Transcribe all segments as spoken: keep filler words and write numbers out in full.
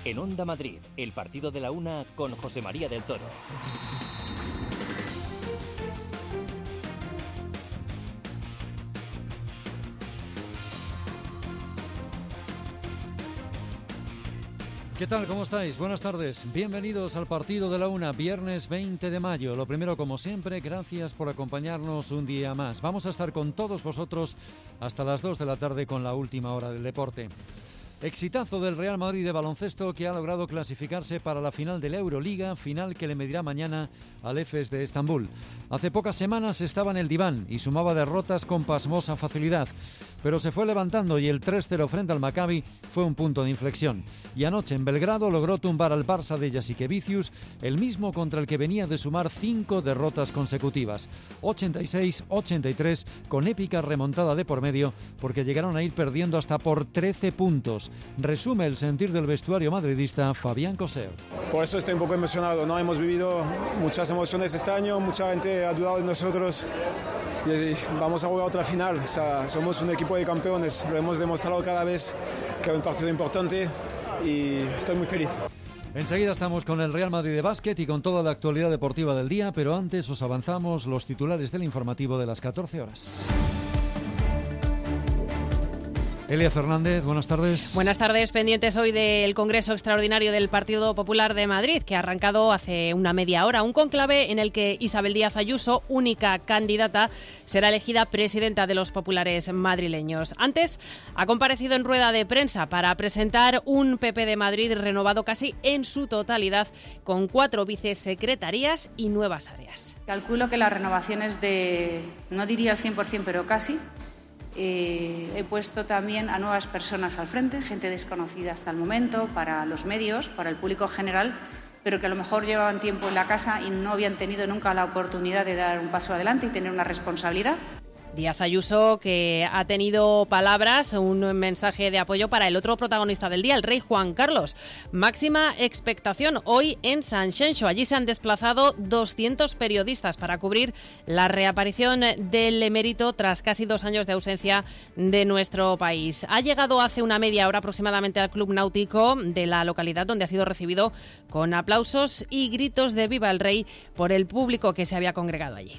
En Onda Madrid, el partido de la una con José María del Toro. ¿Qué tal? ¿Cómo estáis? Buenas tardes. Bienvenidos al partido de la una, viernes veinte de mayo. Lo primero, como siempre, gracias por acompañarnos un día más. Vamos a estar con todos vosotros hasta las dos de la tarde con la última hora del deporte. Exitazo del Real Madrid de baloncesto, que ha logrado clasificarse para la final de la Euroliga, final que le medirá mañana al Efes de Estambul. Hace pocas semanas estaba en el diván y sumaba derrotas con pasmosa facilidad, pero se fue levantando y el tres cero frente al Maccabi fue un punto de inflexión. Y anoche en Belgrado logró tumbar al Barça de Jasikevičius, el mismo contra el que venía de sumar cinco derrotas consecutivas. ochenta y seis ochenta y tres, con épica remontada de por medio, porque llegaron a ir perdiendo hasta por trece puntos. Resume el sentir del vestuario madridista Fabián Coseo. Por eso estoy un poco emocionado, ¿no? Hemos vivido muchas emociones este año, mucha gente ha dudado de nosotros y vamos a jugar otra final. O sea, somos un equipo de campeones, lo hemos demostrado cada vez que es un partido importante y estoy muy feliz. Enseguida estamos con el Real Madrid de básquet y con toda la actualidad deportiva del día, pero antes os avanzamos los titulares del informativo de las catorce horas. Elia Fernández, buenas tardes. Buenas tardes, pendientes hoy del Congreso Extraordinario del Partido Popular de Madrid, que ha arrancado hace una media hora. Un conclave en el que Isabel Díaz Ayuso, única candidata, será elegida presidenta de los populares madrileños. Antes, ha comparecido en rueda de prensa para presentar un P P de Madrid renovado casi en su totalidad, con cuatro vicesecretarías y nuevas áreas. Calculo que las renovaciones de, no diría el cien por ciento, pero casi. Eh, he puesto también a nuevas personas al frente, gente desconocida hasta el momento para los medios, para el público general, pero que a lo mejor llevaban tiempo en la casa y no habían tenido nunca la oportunidad de dar un paso adelante y tener una responsabilidad. Díaz Ayuso, que ha tenido palabras, un mensaje de apoyo para el otro protagonista del día, el rey Juan Carlos. Máxima expectación hoy en Sanxenxo. Allí se han desplazado doscientos periodistas para cubrir la reaparición del emérito tras casi dos años de ausencia de nuestro país. Ha llegado hace una media hora aproximadamente al Club Náutico de la localidad, donde ha sido recibido con aplausos y gritos de viva el rey por el público que se había congregado allí.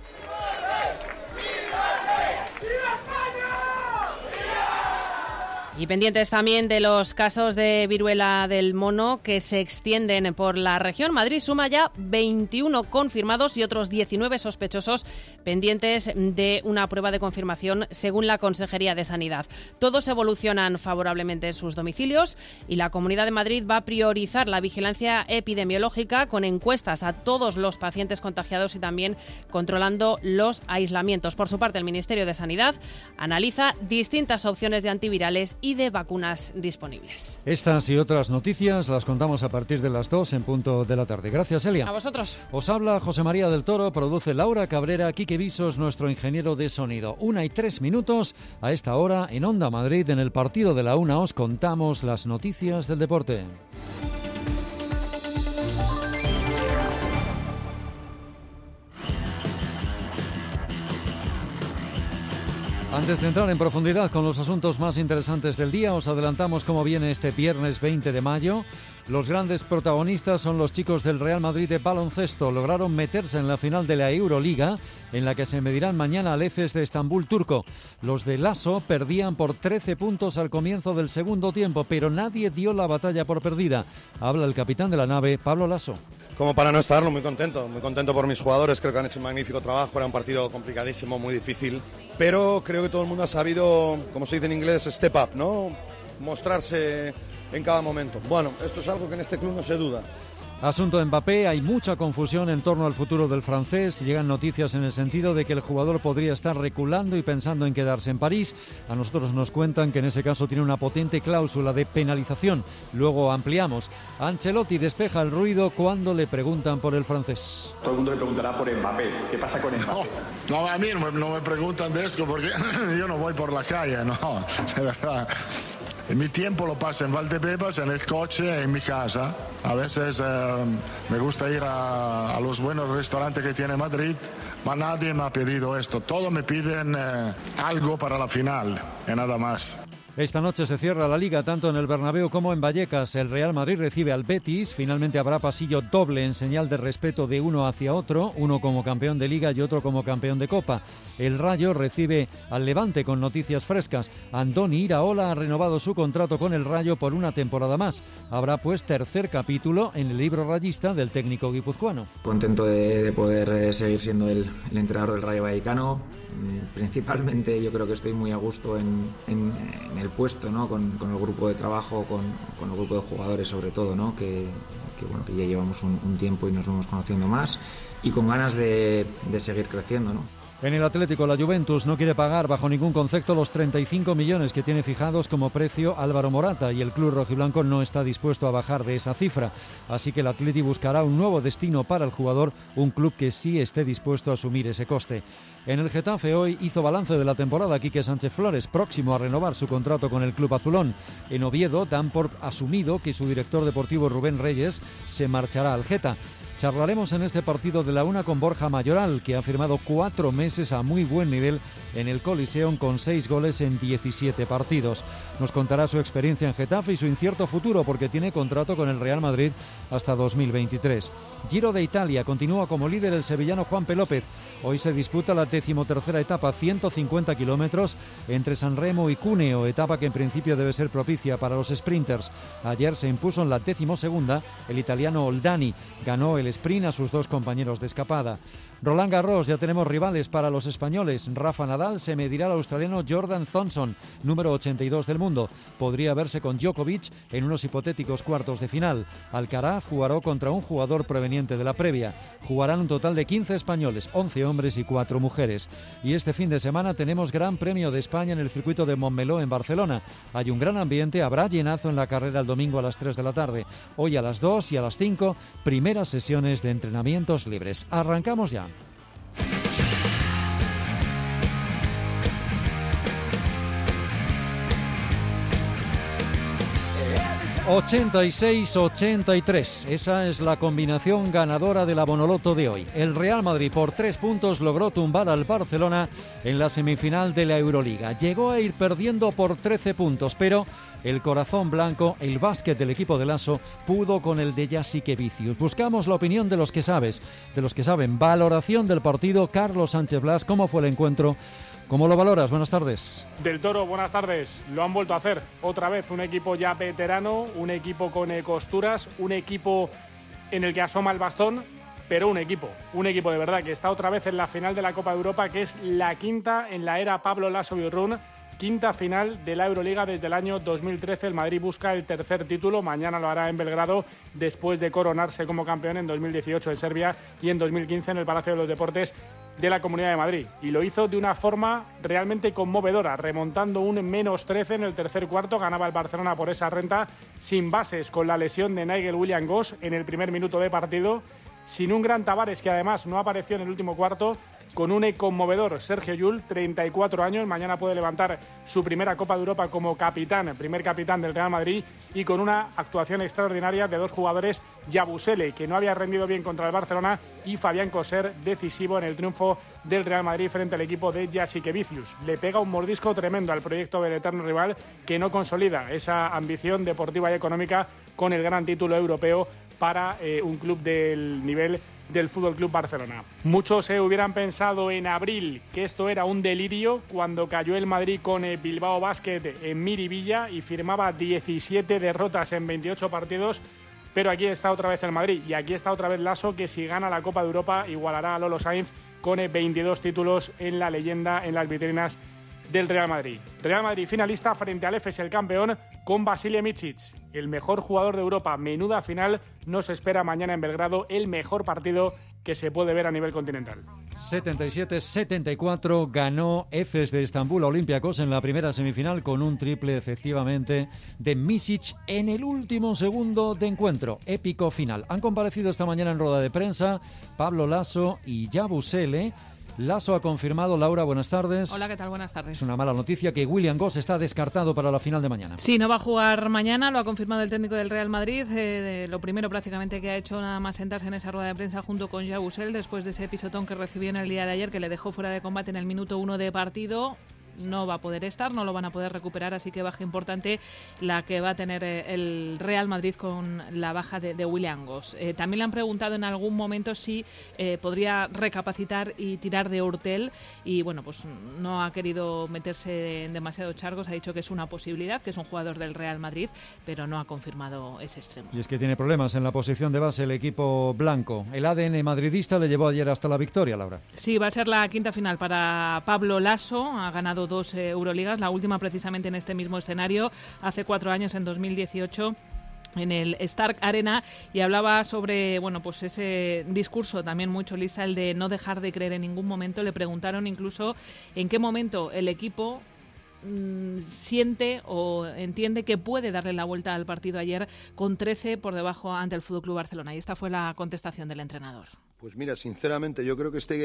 Y pendientes también de los casos de viruela del mono que se extienden por la región. Madrid suma ya veintiuno confirmados y otros diecinueve sospechosos pendientes de una prueba de confirmación según la Consejería de Sanidad. Todos evolucionan favorablemente en sus domicilios y la Comunidad de Madrid va a priorizar la vigilancia epidemiológica con encuestas a todos los pacientes contagiados y también controlando los aislamientos. Por su parte, el Ministerio de Sanidad analiza distintas opciones de antivirales y de vacunas disponibles. Estas y otras noticias las contamos a partir de las dos en punto de la tarde. Gracias, Elia. A vosotros. Os habla José María del Toro, produce Laura Cabrera, Quique Visos, nuestro ingeniero de sonido. Una y tres minutos a esta hora en Onda Madrid, en el partido de la una, os contamos las noticias del deporte. Antes de entrar en profundidad con los asuntos más interesantes del día, os adelantamos cómo viene este viernes veinte de mayo. Los grandes protagonistas son los chicos del Real Madrid de baloncesto. Lograron meterse en la final de la Euroliga, en la que se medirán mañana al Efes de Estambul turco. Los de Lasso perdían por trece puntos al comienzo del segundo tiempo, pero nadie dio la batalla por perdida. Habla el capitán de la nave, Pablo Lasso. Como para no estarlo, muy contento, muy contento por mis jugadores, creo que han hecho un magnífico trabajo, era un partido complicadísimo, muy difícil, pero creo que todo el mundo ha sabido, como se dice en inglés, step up, ¿no? Mostrarse en cada momento. Bueno, esto es algo que en este club no se duda. Asunto Mbappé, hay mucha confusión en torno al futuro del francés. Llegan noticias en el sentido de que el jugador podría estar reculando y pensando en quedarse en París. A nosotros nos cuentan que en ese caso tiene una potente cláusula de penalización. Luego ampliamos. Ancelotti despeja el ruido cuando le preguntan por el francés. Todo el mundo le preguntará por Mbappé. ¿Qué pasa con Mbappé? No, no a mí no me, no me preguntan de esto porque yo no voy por la calle, no, de verdad. Mi tiempo lo paso en Valdebebas, en el coche, en mi casa. A veces eh, me gusta ir a, a los buenos restaurantes que tiene Madrid, pero nadie me ha pedido esto. Todos me piden eh, algo para la final, y nada más. Esta noche se cierra la Liga tanto en el Bernabéu como en Vallecas. El Real Madrid recibe al Betis. Finalmente habrá pasillo doble en señal de respeto de uno hacia otro, uno como campeón de Liga y otro como campeón de Copa. El Rayo recibe al Levante con noticias frescas. Andoni Iraola ha renovado su contrato con el Rayo por una temporada más. Habrá pues tercer capítulo en el libro rayista del técnico guipuzcoano. Contento de, de poder eh, seguir siendo el, el entrenador del Rayo Vallecano. Principalmente yo creo que estoy muy a gusto en, en, en el puesto, ¿no? con, con el grupo de trabajo, con, con el grupo de jugadores sobre todo, ¿no? que, que, bueno, que ya llevamos un, un tiempo y nos vamos conociendo más y con ganas de, de seguir creciendo, ¿no? En el Atlético, la Juventus no quiere pagar bajo ningún concepto los treinta y cinco millones que tiene fijados como precio Álvaro Morata, y el club rojiblanco no está dispuesto a bajar de esa cifra. Así que el Atleti buscará un nuevo destino para el jugador, un club que sí esté dispuesto a asumir ese coste. En el Getafe hoy hizo balance de la temporada Quique Sánchez Flores, próximo a renovar su contrato con el club azulón. En Oviedo dan por asumido que su director deportivo Rubén Reyes se marchará al Geta. Charlaremos en este partido de la una con Borja Mayoral, que ha firmado cuatro meses a muy buen nivel en el Coliseum con seis goles en diecisiete partidos. Nos contará su experiencia en Getafe y su incierto futuro, porque tiene contrato con el Real Madrid hasta dos mil veintitrés. Giro de Italia, continúa como líder el sevillano Juanpe López. Hoy se disputa la decimotercera etapa, ciento cincuenta kilómetros entre San Remo y Cuneo, etapa que en principio debe ser propicia para los sprinters. Ayer se impuso en la decimosegunda el italiano Oldani, ganó el sprint a sus dos compañeros de escapada. Roland Garros, ya tenemos rivales para los españoles. Rafa Nadal se medirá al australiano Jordan Thompson, número ochenta y dos del mundo. Podría verse con Djokovic en unos hipotéticos cuartos de final. Alcaraz jugará contra un jugador proveniente de la previa. Jugarán un total de quince españoles, once hombres y cuatro mujeres. Y este fin de semana tenemos Gran Premio de España en el circuito de Montmeló en Barcelona. Hay un gran ambiente, habrá llenazo en la carrera el domingo a las tres de la tarde. Hoy a las dos y a las cinco, primeras sesiones de entrenamientos libres. Arrancamos ya. ochenta y seis ochenta y tres, esa es la combinación ganadora de la Bonoloto de hoy. El Real Madrid por tres puntos logró tumbar al Barcelona en la semifinal de la Euroliga. Llegó a ir perdiendo por trece puntos, pero el corazón blanco, el básquet del equipo de Lasso, pudo con el de Jasike Vicius. Buscamos la opinión de los que sabes, de los que saben. Valoración del partido, Carlos Sánchez Blas, ¿cómo fue el encuentro? ¿Cómo lo valoras? Buenas tardes. Del Toro, buenas tardes. Lo han vuelto a hacer. Otra vez un equipo ya veterano, un equipo con eh, costuras, un equipo en el que asoma el bastón, pero un equipo, un equipo de verdad que está otra vez en la final de la Copa de Europa, que es la quinta en la era Pablo Lasso Biurrun, quinta final de la Euroliga desde el año dos mil trece. El Madrid busca el tercer título, mañana lo hará en Belgrado, después de coronarse como campeón en dos mil dieciocho en Serbia y en dos mil quince en el Palacio de los Deportes de la Comunidad de Madrid. Y lo hizo de una forma realmente conmovedora, remontando un menos trece en el tercer cuarto. Ganaba el Barcelona por esa renta, sin bases, con la lesión de Nigel Williams-Goss en el primer minuto de partido, sin un gran Tavares que además no apareció en el último cuarto, con un conmovedor Sergio Llull, treinta y cuatro años, mañana puede levantar su primera Copa de Europa como capitán, primer capitán del Real Madrid, y con una actuación extraordinaria de dos jugadores, Yabusele, que no había rendido bien contra el Barcelona, y Fabián Coser, decisivo en el triunfo del Real Madrid frente al equipo de Jasike Vicius. Le pega un mordisco tremendo al proyecto del eterno rival, que no consolida esa ambición deportiva y económica con el gran título europeo para eh, un club del nivel del Fútbol Club Barcelona. Muchos eh, hubieran pensado en abril que esto era un delirio cuando cayó el Madrid con eh, Bilbao Basket en Miribilla y firmaba diecisiete derrotas en veintiocho partidos, pero aquí está otra vez el Madrid y aquí está otra vez Lasso, que si gana la Copa de Europa igualará a Lolo Sainz con eh, veintidós títulos en la leyenda, en las vitrinas del Real Madrid. Real Madrid finalista frente al Efes, el campeón, con Vasilije Micic, el mejor jugador de Europa. Menuda final nos espera mañana en Belgrado, el mejor partido que se puede ver a nivel continental. setenta y siete setenta y cuatro ganó Efes de Estambul a Olympiacos en la primera semifinal con un triple efectivamente de Micic en el último segundo de encuentro. Épico final. Han comparecido esta mañana en rueda de prensa Pablo Lasso y Yabusele. Lasso ha confirmado. Laura, buenas tardes. Hola, ¿qué tal? Buenas tardes. Es una mala noticia que Williams-Goss está descartado para la final de mañana. Sí, no va a jugar mañana, lo ha confirmado el técnico del Real Madrid. Eh, lo primero prácticamente que ha hecho nada más sentarse en esa rueda de prensa junto con Yabusele después de ese pisotón que recibió en el día de ayer, que le dejó fuera de combate en el minuto uno de partido. no va a poder estar, no lo van a poder recuperar, así que baja importante la que va a tener el Real Madrid con la baja de, de Willian Goss. Eh, también le han preguntado en algún momento si eh, podría recapacitar y tirar de Hurtel, y bueno, pues no ha querido meterse en demasiados charcos, ha dicho que es una posibilidad, que es un jugador del Real Madrid, pero no ha confirmado ese extremo. Y es que tiene problemas en la posición de base el equipo blanco. El A D N madridista le llevó ayer hasta la victoria, Laura. Sí, va a ser la quinta final para Pablo Lasso, ha ganado dos eh, Euroligas, la última precisamente en este mismo escenario, hace cuatro años, en dos mil dieciocho, en el Stark Arena, y hablaba sobre, bueno, pues ese discurso también muy cholista, el de no dejar de creer en ningún momento. Le preguntaron incluso en qué momento el equipo mmm, siente o entiende que puede darle la vuelta al partido ayer con trece por debajo ante el F C Barcelona, y esta fue la contestación del entrenador. Pues mira, sinceramente yo creo que este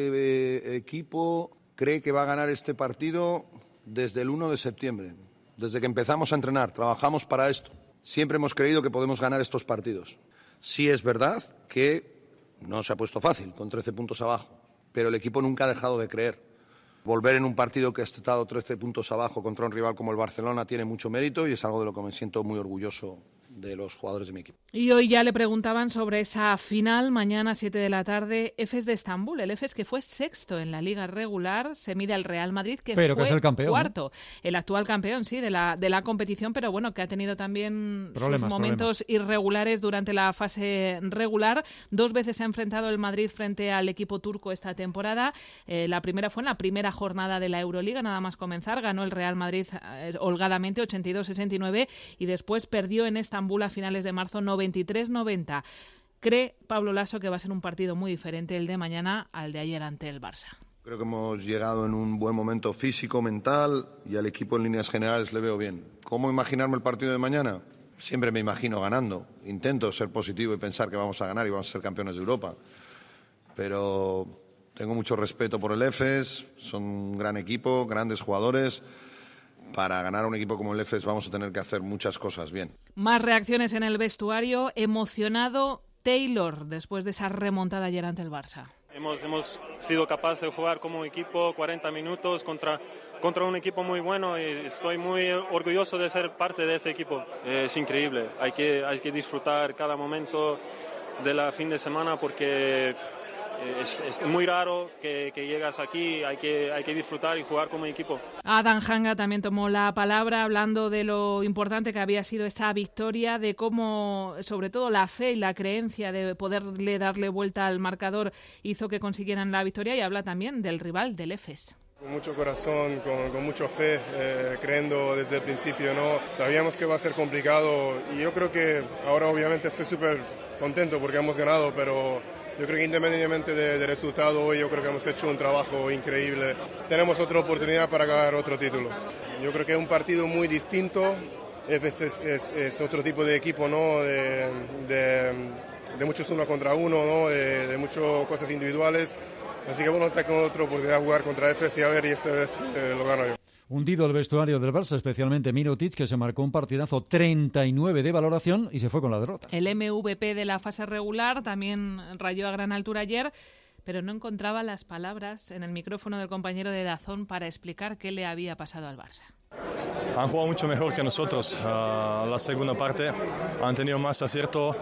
eh, equipo cree que va a ganar este partido desde el uno de septiembre, desde que empezamos a entrenar, trabajamos para esto. Siempre hemos creído que podemos ganar estos partidos. Sí es verdad que no se ha puesto fácil, con trece puntos abajo, pero el equipo nunca ha dejado de creer. Volver en un partido que ha estado trece puntos abajo contra un rival como el Barcelona tiene mucho mérito y es algo de lo que me siento muy orgulloso de los jugadores de mi equipo. Y hoy ya le preguntaban sobre esa final, mañana siete de la tarde, Efes de Estambul. El Efes, que fue sexto en la liga regular, se mide al Real Madrid, que pero fue que es el campeón, cuarto. ¿no? El actual campeón, sí, de la, de la competición, pero bueno, que ha tenido también problemas, sus momentos problemas. irregulares durante la fase regular. Dos veces se ha enfrentado el Madrid frente al equipo turco esta temporada. Eh, la primera fue en la primera jornada de la Euroliga, nada más comenzar. Ganó el Real Madrid eh, holgadamente, ochenta y dos sesenta y nueve, y después perdió en Estambul a finales de marzo noventa y tres noventa. Cree Pablo Lasso que va a ser un partido muy diferente el de mañana al de ayer ante el Barça. Creo que hemos llegado en un buen momento físico, mental, y al equipo en líneas generales le veo bien. ¿Cómo imaginarme el partido de mañana? Siempre me imagino ganando. Intento ser positivo y pensar que vamos a ganar y vamos a ser campeones de Europa. Pero tengo mucho respeto por el Efes, son un gran equipo, grandes jugadores. Para ganar a un equipo como el Efes vamos a tener que hacer muchas cosas bien. Más reacciones en el vestuario. Emocionado Taylor después de esa remontada ayer ante el Barça. Hemos, hemos sido capaces de jugar como equipo cuarenta minutos contra, contra un equipo muy bueno y estoy muy orgulloso de ser parte de ese equipo. Es increíble, hay que, hay que disfrutar cada momento de la fin de semana porque Es, es muy raro que, que llegas aquí, hay que, hay que disfrutar y jugar como equipo. Adam Hanga también tomó la palabra hablando de lo importante que había sido esa victoria, de cómo sobre todo la fe y la creencia de poderle darle vuelta al marcador hizo que consiguieran la victoria, y habla también del rival, del Efes. Con mucho corazón, con, con mucha fe, eh, creyendo desde el principio, ¿no? Sabíamos que va a ser complicado y yo creo que ahora obviamente estoy súper contento porque hemos ganado, pero yo creo que independientemente del de resultado hoy, yo creo que hemos hecho un trabajo increíble. Tenemos otra oportunidad para ganar otro título. Yo creo que es un partido muy distinto. Efes es, es, es otro tipo de equipo, ¿no? De, de, de muchos uno contra uno, ¿no? De, de muchas cosas individuales. Así que bueno, tengo otra oportunidad de jugar contra Efes y a ver, y esta vez eh, lo gano yo. Hundido el vestuario del Barça, especialmente Mirotic, que se marcó un partidazo treinta y nueve de valoración y se fue con la derrota. El M V P de la fase regular también rayó a gran altura ayer, pero no encontraba las palabras en el micrófono del compañero de Dazón para explicar qué le había pasado al Barça. Han jugado mucho mejor que nosotros. Uh, la segunda parte han tenido más acierto.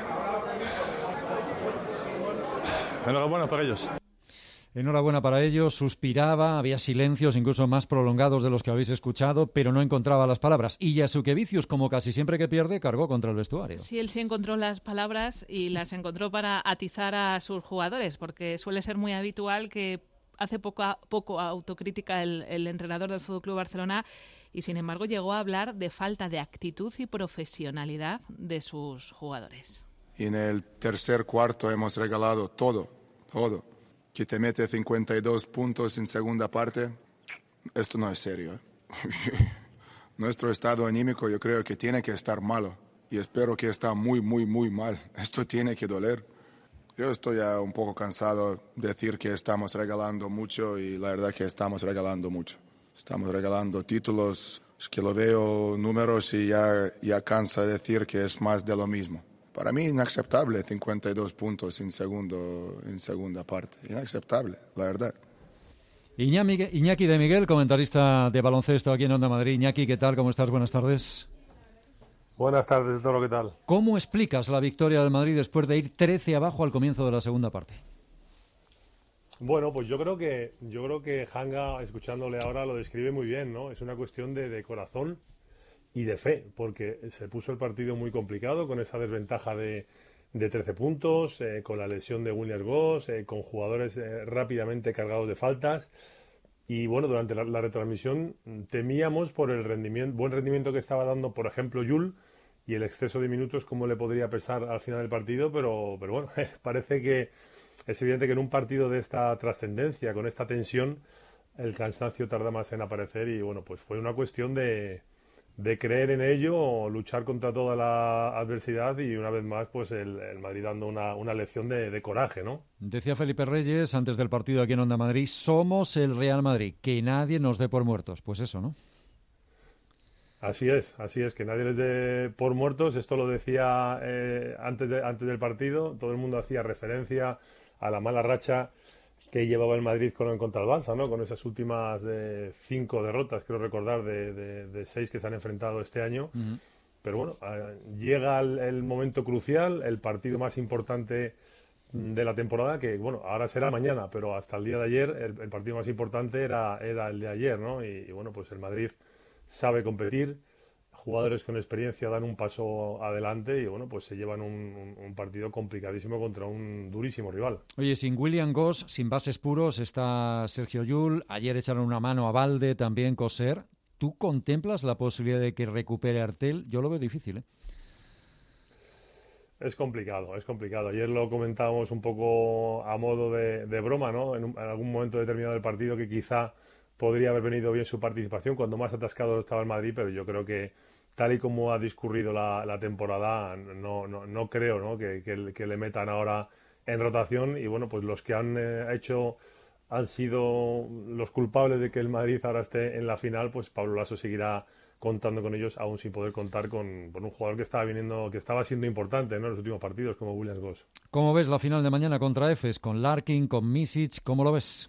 Enhorabuena para ellos. Enhorabuena para ellos, suspiraba, había silencios incluso más prolongados de los que habéis escuchado, pero no encontraba las palabras. Y Jasukevicius, como casi siempre que pierde, cargó contra el vestuario. Sí, él sí encontró las palabras y las encontró para atizar a sus jugadores, porque suele ser muy habitual que hace poco, poco autocrítica el, el entrenador del F C Barcelona, y sin embargo llegó a hablar de falta de actitud y profesionalidad de sus jugadores. Y en el tercer cuarto hemos regalado todo, todo. Que te mete cincuenta y dos puntos en segunda parte, esto no es serio. Nuestro estado anímico yo creo que tiene que estar malo y espero que está muy, muy, muy mal. Esto tiene que doler. Yo estoy ya un poco cansado de decir que estamos regalando mucho y la verdad que estamos regalando mucho. Estamos regalando títulos, es que lo veo números y ya, ya cansa decir que es más de lo mismo. Para mí inaceptable cincuenta y dos puntos en, segundo, en segunda parte. Inaceptable, la verdad. Iñaki, Iñaki de Miguel, comentarista de baloncesto aquí en Onda Madrid. Iñaki, ¿qué tal? ¿Cómo estás? Buenas tardes. Buenas tardes, Toro, ¿qué tal? ¿Cómo explicas la victoria del Madrid después de ir trece abajo al comienzo de la segunda parte? Bueno, pues yo creo que yo creo que Hanga, escuchándole ahora, lo describe muy bien, ¿no? Es una cuestión de, de corazón y de fe, porque se puso el partido muy complicado con esa desventaja de, de trece puntos, eh, con la lesión de Williams Goss, eh, con jugadores eh, rápidamente cargados de faltas. Y bueno, durante la, la retransmisión temíamos por el rendimiento, buen rendimiento que estaba dando, por ejemplo, Yul, y el exceso de minutos, cómo le podría pesar al final del partido, pero, pero bueno, parece que es evidente que en un partido de esta trascendencia, con esta tensión, el cansancio tarda más en aparecer y bueno, pues fue una cuestión de, de creer en ello, luchar contra toda la adversidad y una vez más pues el, el Madrid dando una, una lección de, de coraje, ¿no? Decía Felipe Reyes antes del partido aquí en Onda Madrid, somos el Real Madrid, que nadie nos dé por muertos. Pues eso, ¿no? Así es, así es, que nadie les dé por muertos. Esto lo decía eh, antes, de, antes del partido, todo el mundo hacía referencia a la mala racha que llevaba el Madrid con, contra el Barça, ¿no? Con esas últimas de cinco derrotas, creo recordar, de, de, de seis que se han enfrentado este año. Uh-huh. Pero bueno, eh, llega el, el momento crucial, el partido más importante de la temporada, que bueno, ahora será mañana, pero hasta el día de ayer el, el partido más importante era, era el de ayer, ¿no? Y, y bueno, pues el Madrid sabe competir, jugadores con experiencia dan un paso adelante y bueno, pues se llevan un, un, un partido complicadísimo contra un durísimo rival. Oye, sin Williams Goss, sin bases puros, está Sergio Llull, ayer echaron una mano a Balde, también Coser. ¿Tú contemplas la posibilidad de que recupere Artel? Yo lo veo difícil, ¿eh? Es complicado, es complicado. Ayer lo comentábamos un poco a modo de, de broma, ¿no? En, un, en algún momento determinado del partido que quizá podría haber venido bien su participación cuando más atascado estaba el Madrid, pero yo creo que tal y como ha discurrido la, la temporada, no, no, no creo, ¿no? Que, que, que le metan ahora en rotación y bueno, pues los que han eh, hecho han sido los culpables de que el Madrid ahora esté en la final, pues Pablo Laso seguirá contando con ellos, aún sin poder contar con, con un jugador que estaba viniendo, que estaba siendo importante, ¿no? En los últimos partidos, como Williams Goss. ¿Cómo ves la final de mañana contra Efes, con Larkin, con Misic? ¿Cómo lo ves?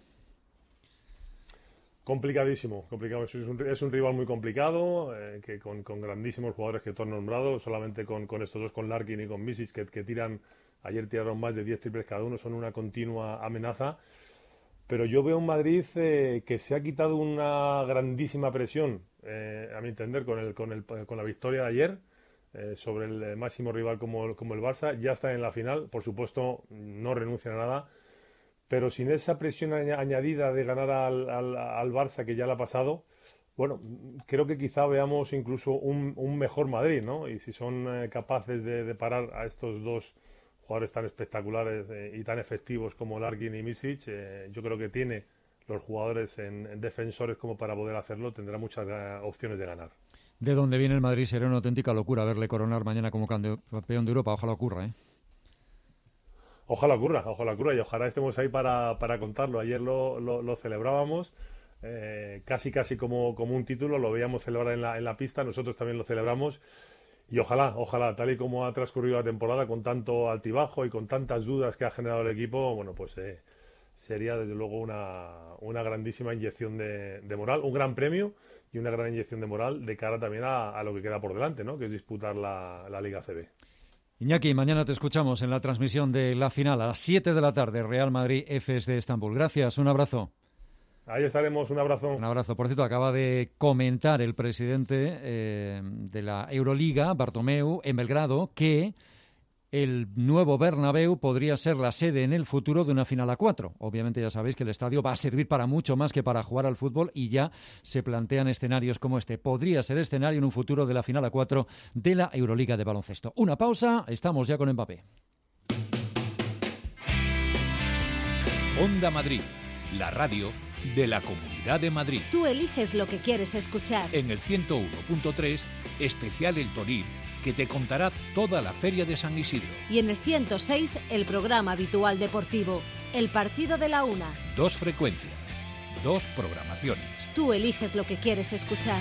Complicadísimo, complicado. Es un, es un rival muy complicado, eh, que con, con grandísimos jugadores que tú has nombrado, solamente con, con estos dos, con Larkin y con Misic, que, que tiran, ayer tiraron más de diez triples cada uno, son una continua amenaza. Pero yo veo un Madrid eh, que se ha quitado una grandísima presión, eh, a mi entender, con, el, con, el, con la victoria de ayer, eh, sobre el máximo rival como, como el Barça. Ya está en la final, por supuesto, no renuncian a nada. Pero sin esa presión añadida de ganar al, al, al Barça, que ya le ha pasado, bueno, creo que quizá veamos incluso un, un mejor Madrid, ¿no? Y si son eh, capaces de, de parar a estos dos jugadores tan espectaculares eh, y tan efectivos como Larkin y Misic, eh, yo creo que tiene los jugadores en, en defensores como para poder hacerlo, tendrá muchas uh, opciones de ganar. De dónde viene el Madrid sería una auténtica locura verle coronar mañana como campeón de Europa, ojalá ocurra, ¿eh? Ojalá ocurra, ojalá ocurra y ojalá estemos ahí para, para contarlo. Ayer lo, lo, lo celebrábamos, eh, casi casi como, como un título, lo veíamos celebrar en la, en la pista, nosotros también lo celebramos y ojalá, ojalá, tal y como ha transcurrido la temporada con tanto altibajo y con tantas dudas que ha generado el equipo, bueno, pues eh, sería desde luego una, una grandísima inyección de, de moral, un gran premio y una gran inyección de moral de cara también a, a lo que queda por delante, ¿no? Que es disputar la, la Liga C B. Iñaki, mañana te escuchamos en la transmisión de la final a las siete de la tarde, Real Madrid-Efes de Estambul. Gracias, un abrazo. Ahí estaremos, un abrazo. Un abrazo. Por cierto, acaba de comentar el presidente eh, de la Euroliga, Bartomeu, en Belgrado, que el nuevo Bernabéu podría ser la sede en el futuro de una final a cuatro. Obviamente ya sabéis que el estadio va a servir para mucho más que para jugar al fútbol y ya se plantean escenarios como este. Podría ser escenario en un futuro de la final a cuatro de la Euroliga de baloncesto. Una pausa, estamos ya con Mbappé. Onda Madrid, la radio de la Comunidad de Madrid. Tú eliges lo que quieres escuchar. En el ciento uno punto tres, especial El Toril, que te contará toda la feria de San Isidro. Y en el ciento seis, el programa habitual deportivo, El Partido de la Una. Dos frecuencias, dos programaciones. Tú eliges lo que quieres escuchar.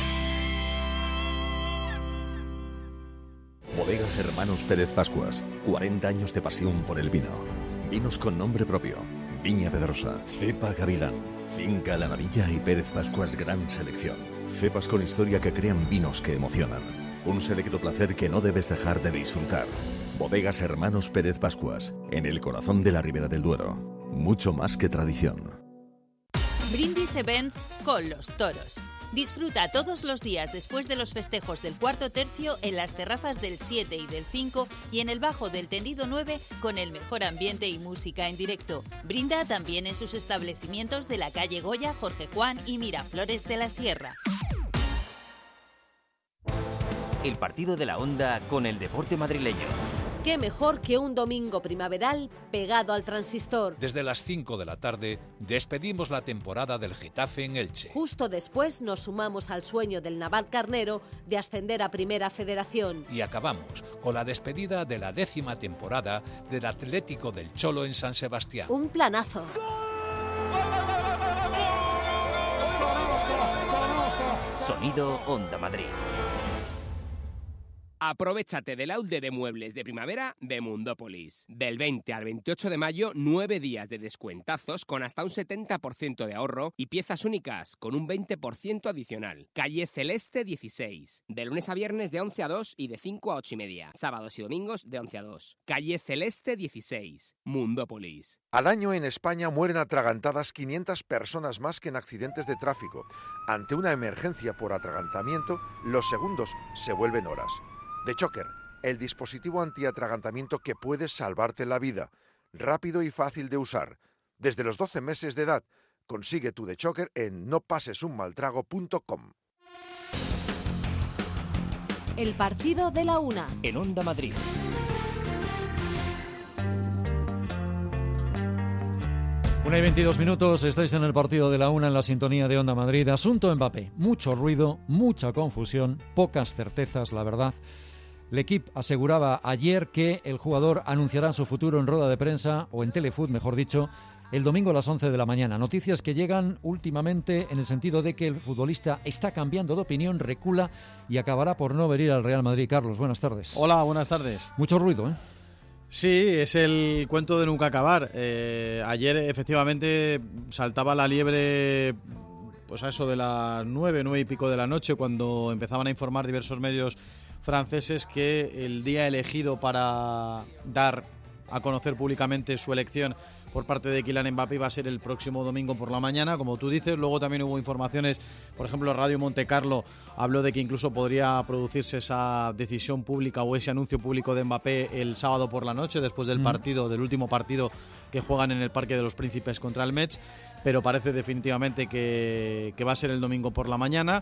Bodegas Hermanos Pérez Pascuas, cuarenta años de pasión por el vino. Vinos con nombre propio, Viña Pedrosa, Cepa Gavilán, Finca La Navilla y Pérez Pascuas Gran Selección. Cepas con historia que crean vinos que emocionan. Un selecto placer que no debes dejar de disfrutar. Bodegas Hermanos Pérez Pascuas, en el corazón de la Ribera del Duero. Mucho más que tradición. Brindis Events con los toros. Disfruta todos los días después de los festejos del cuarto tercio en las terrazas del siete y del cinco y en el bajo del tendido nueve con el mejor ambiente y música en directo. Brinda también en sus establecimientos de la calle Goya, Jorge Juan y Miraflores de la Sierra. El partido de la Onda con el deporte madrileño. Qué mejor que un domingo primaveral pegado al transistor. Desde las cinco de la tarde despedimos la temporada del Getafe en Elche. Justo después nos sumamos al sueño del Navalcarnero de ascender a Primera Federación. Y acabamos con la despedida de la décima temporada del Atlético del Cholo en San Sebastián. Un planazo. Sonido Onda Madrid. Aprovechate del outlet de muebles de primavera de Mundópolis. Del veinte al veintiocho de mayo, nueve días de descuentazos con hasta un setenta por ciento de ahorro y piezas únicas con un veinte por ciento adicional. Calle Celeste dieciséis. De lunes a viernes de once a dos y de cinco a ocho y media. Sábados y domingos de once a dos. Calle Celeste dieciséis. Mundópolis. Al año en España mueren atragantadas quinientas personas más que en accidentes de tráfico. Ante una emergencia por atragantamiento, los segundos se vuelven horas. The Choker, el dispositivo antiatragantamiento que puede salvarte la vida, rápido y fácil de usar. Desde los doce meses de edad, consigue tu The Choker en no pases un mal trago punto com. El partido de la una. En Onda Madrid. Una y veintidós minutos, estáis en el partido de la una en la sintonía de Onda Madrid. Asunto Mbappé, mucho ruido, mucha confusión, pocas certezas, la verdad. L'Equipe aseguraba ayer que el jugador anunciará su futuro en rueda de prensa, o en Telefoot, mejor dicho, el domingo a las once de la mañana. Noticias que llegan últimamente en el sentido de que el futbolista está cambiando de opinión, recula y acabará por no venir al Real Madrid. Carlos, buenas tardes. Hola, buenas tardes. Mucho ruido, ¿eh? Sí, es el cuento de nunca acabar. Eh, ayer efectivamente saltaba la liebre, pues a eso de las nueve, nueve y pico de la noche, cuando empezaban a informar diversos medios franceses que el día elegido para dar a conocer públicamente su elección por parte de Kylian Mbappé iba a ser el próximo domingo por la mañana, como tú dices. Luego también hubo informaciones, por ejemplo, Radio Monte Carlo habló de que incluso podría producirse esa decisión pública o ese anuncio público de Mbappé el sábado por la noche, después del mm. partido, del último partido que juegan en el Parque de los Príncipes contra el Metz, pero parece definitivamente que, que va a ser el domingo por la mañana.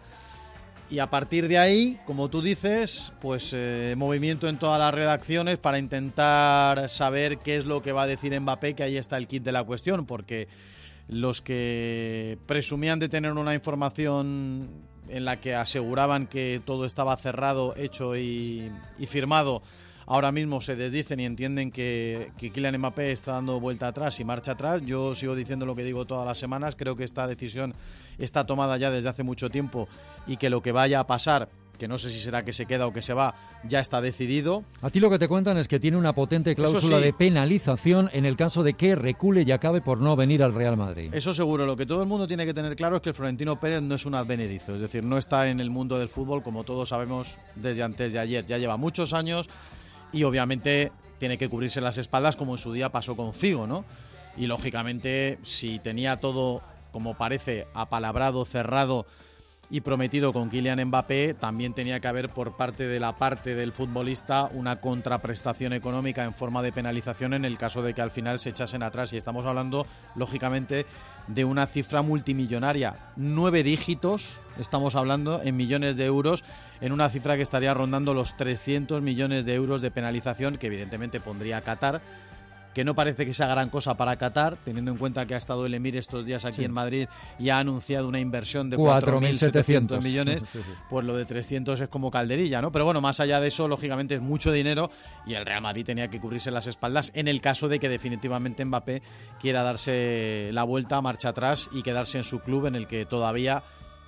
Y a partir de ahí, como tú dices, pues eh, movimiento en todas las redacciones para intentar saber qué es lo que va a decir Mbappé, que ahí está el kit de la cuestión, porque los que presumían de tener una información en la que aseguraban que todo estaba cerrado, hecho y, y firmado, ahora mismo se desdicen y entienden que, que Kylian Mbappé está dando vuelta atrás y marcha atrás. Yo sigo diciendo lo que digo todas las semanas, creo que esta decisión está tomada ya desde hace mucho tiempo y que lo que vaya a pasar, que no sé si será que se queda o que se va, ya está decidido. A ti lo que te cuentan es que tiene una potente cláusula sí. de penalización en el caso de que recule y acabe por no venir al Real Madrid. Eso seguro. Lo que todo el mundo tiene que tener claro es que el Florentino Pérez no es un advenedizo, es decir, no está en el mundo del fútbol, como todos sabemos, desde antes de ayer. Ya lleva muchos años y obviamente tiene que cubrirse las espaldas, como en su día pasó con Figo, ¿no? Y lógicamente, si tenía todo, como parece, apalabrado, cerrado y prometido con Kylian Mbappé, también tenía que haber por parte de la parte del futbolista una contraprestación económica en forma de penalización en el caso de que al final se echasen atrás. Y estamos hablando, lógicamente, de una cifra multimillonaria, nueve dígitos, estamos hablando en millones de euros, en una cifra que estaría rondando los trescientos millones de euros de penalización, que evidentemente pondría a Qatar, que no parece que sea gran cosa para Qatar, teniendo en cuenta que ha estado el Emir estos días aquí sí. en Madrid y ha anunciado una inversión de cuatro mil setecientos millones, sí, sí. pues lo de trescientos es como calderilla, ¿no? Pero bueno, más allá de eso, lógicamente es mucho dinero y el Real Madrid tenía que cubrirse las espaldas en el caso de que definitivamente Mbappé quiera darse la vuelta, marcha atrás y quedarse en su club en el que todavía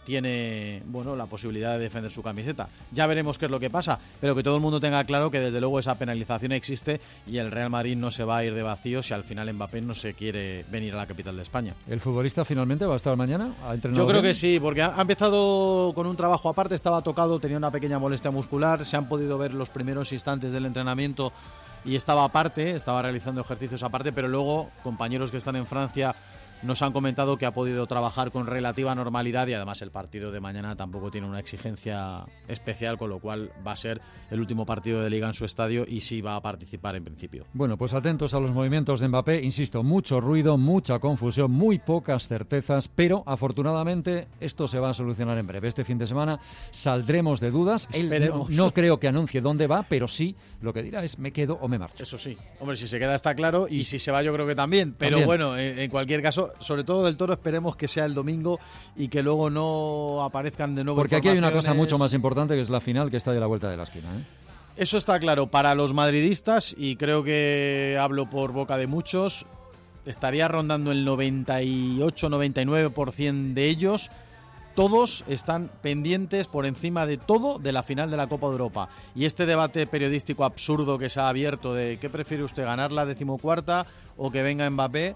tiene, bueno, la posibilidad de defender su camiseta. Ya veremos qué es lo que pasa, pero que todo el mundo tenga claro que desde luego esa penalización existe y el Real Madrid no se va a ir de vacío si al final Mbappé no se quiere venir a la capital de España. ¿El futbolista finalmente va a estar mañana? ¿Ha entrenado Yo creo bien? que sí, porque ha, ha empezado con un trabajo aparte, estaba tocado, tenía una pequeña molestia muscular, se han podido ver los primeros instantes del entrenamiento y estaba aparte, estaba realizando ejercicios aparte, pero luego compañeros que están en Francia nos han comentado que ha podido trabajar con relativa normalidad y además el partido de mañana tampoco tiene una exigencia especial, con lo cual va a ser el último partido de Liga en su estadio y sí va a participar en principio. Bueno, pues atentos a los movimientos de Mbappé, insisto, mucho ruido, mucha confusión, muy pocas certezas, pero afortunadamente esto se va a solucionar en breve. Este fin de semana saldremos de dudas. Él no, no creo que anuncie dónde va, pero sí lo que dirá es me quedo o me marcho. Eso sí, hombre, si se queda está claro y si se va yo creo que también, pero también. bueno, en, en cualquier caso, sobre todo del Toro, esperemos que sea el domingo y que luego no aparezcan de nuevo. Porque aquí hay una cosa mucho más importante, que es la final, que está de la vuelta de la esquina, ¿eh? Eso está claro para los madridistas y creo que hablo por boca de muchos. Estaría rondando el noventa y ocho noventa y nueve por ciento de ellos. Todos están pendientes por encima de todo de la final de la Copa de Europa. Y este debate periodístico absurdo que se ha abierto de ¿qué prefiere usted, ganar la decimocuarta o que venga Mbappé?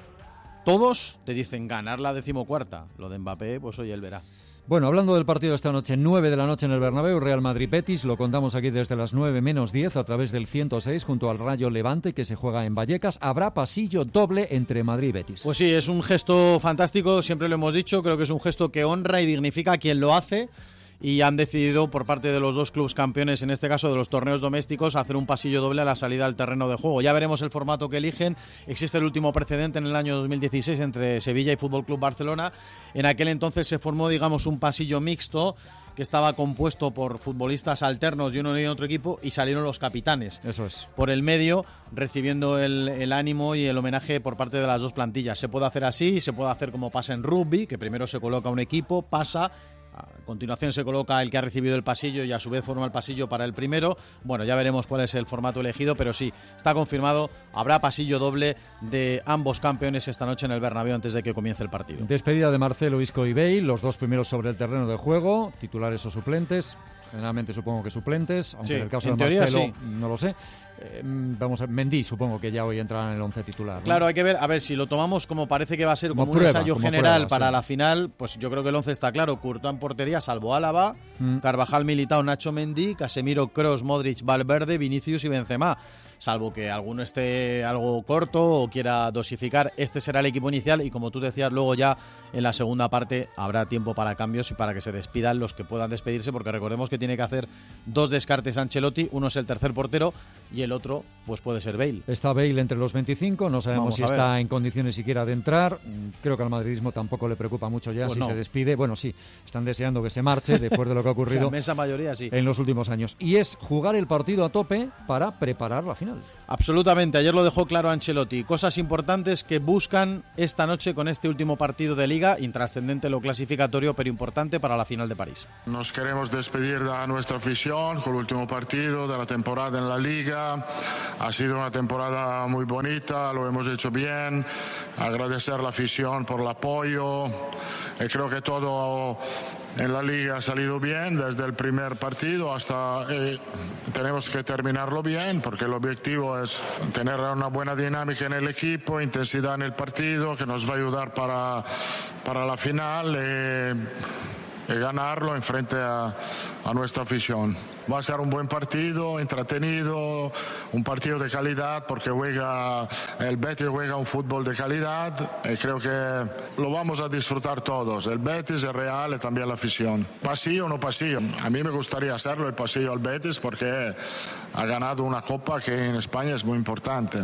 Todos te dicen ganar la decimocuarta. Lo de Mbappé, pues oye, él verá. Bueno, hablando del partido de esta noche, nueve de la noche en el Bernabéu, Real Madrid-Betis, lo contamos aquí desde las nueve menos diez a través del ciento seis junto al Rayo Levante que se juega en Vallecas. Habrá pasillo doble entre Madrid y Betis. Pues sí, es un gesto fantástico, siempre lo hemos dicho, creo que es un gesto que honra y dignifica a quien lo hace. Y han decidido por parte de los dos clubes campeones, en este caso de los torneos domésticos, hacer un pasillo doble a la salida al terreno de juego. Ya veremos el formato que eligen. Existe el último precedente en el año dos mil dieciséis entre Sevilla y Fútbol Club Barcelona. En aquel entonces se formó, digamos, un pasillo mixto que estaba compuesto por futbolistas alternos de uno y otro equipo y salieron los capitanes. Eso es. Por el medio, recibiendo el, el ánimo y el homenaje por parte de las dos plantillas. Se puede hacer así, se puede hacer como pasa en rugby, que primero se coloca un equipo, pasa... A continuación se coloca el que ha recibido el pasillo y a su vez forma el pasillo para el primero. Bueno, ya veremos cuál es el formato elegido, pero sí, está confirmado, habrá pasillo doble de ambos campeones esta noche en el Bernabéu antes de que comience el partido. Despedida de Marcelo, Isco y Bale, los dos primeros sobre el terreno de juego, titulares o suplentes. Generalmente supongo que suplentes, aunque sí, en el caso en de teoría, Marcelo sí. no lo sé. Eh, vamos a Mendy, supongo que ya hoy entrará en el once titular, ¿no? Claro, hay que ver, a ver, si lo tomamos como parece que va a ser como, como un prueba, ensayo como general prueba, para sí. la final, pues yo creo que el once está claro. Courtois en portería, salvo Álava, Mm. Carvajal, Militao, Nacho Mendy, Casemiro, Kroos, Modric, Valverde, Vinicius y Benzema. Salvo que alguno esté algo corto o quiera dosificar, este será el equipo inicial y como tú decías, luego ya en la segunda parte habrá tiempo para cambios y para que se despidan los que puedan despedirse, porque recordemos que tiene que hacer dos descartes Ancelotti, uno es el tercer portero y el otro pues puede ser Bale. Está Bale entre los veinticinco, no sabemos Vamos si a ver. está en condiciones siquiera de entrar. Creo que al madridismo tampoco le preocupa mucho ya Pues si no. se despide. Bueno, sí, están deseando que se marche después de lo que ha ocurrido La inmensa mayoría sí. en los últimos años. Y es jugar el partido a tope para preparar la final. Absolutamente, ayer lo dejó claro Ancelotti. Cosas importantes que buscan esta noche con este último partido de Liga, intrascendente lo clasificatorio, pero importante para la final de París. Nos queremos despedir a nuestra afición con el último partido de la temporada en la Liga. Ha sido una temporada muy bonita, lo hemos hecho bien. Agradecer a la afición por el apoyo. Y creo que todo en la Liga ha salido bien desde el primer partido hasta eh, tenemos que terminarlo bien porque el objetivo es tener una buena dinámica en el equipo, intensidad en el partido que nos va a ayudar para, para la final eh, y ganarlo en frente a, a nuestra afición. Va a ser un buen partido, entretenido, un partido de calidad porque juega, el Betis juega un fútbol de calidad y creo que lo vamos a disfrutar todos, el Betis, el Real y también la afición. Pasillo o no pasillo, a mí me gustaría hacerlo el pasillo al Betis porque ha ganado una copa que en España es muy importante.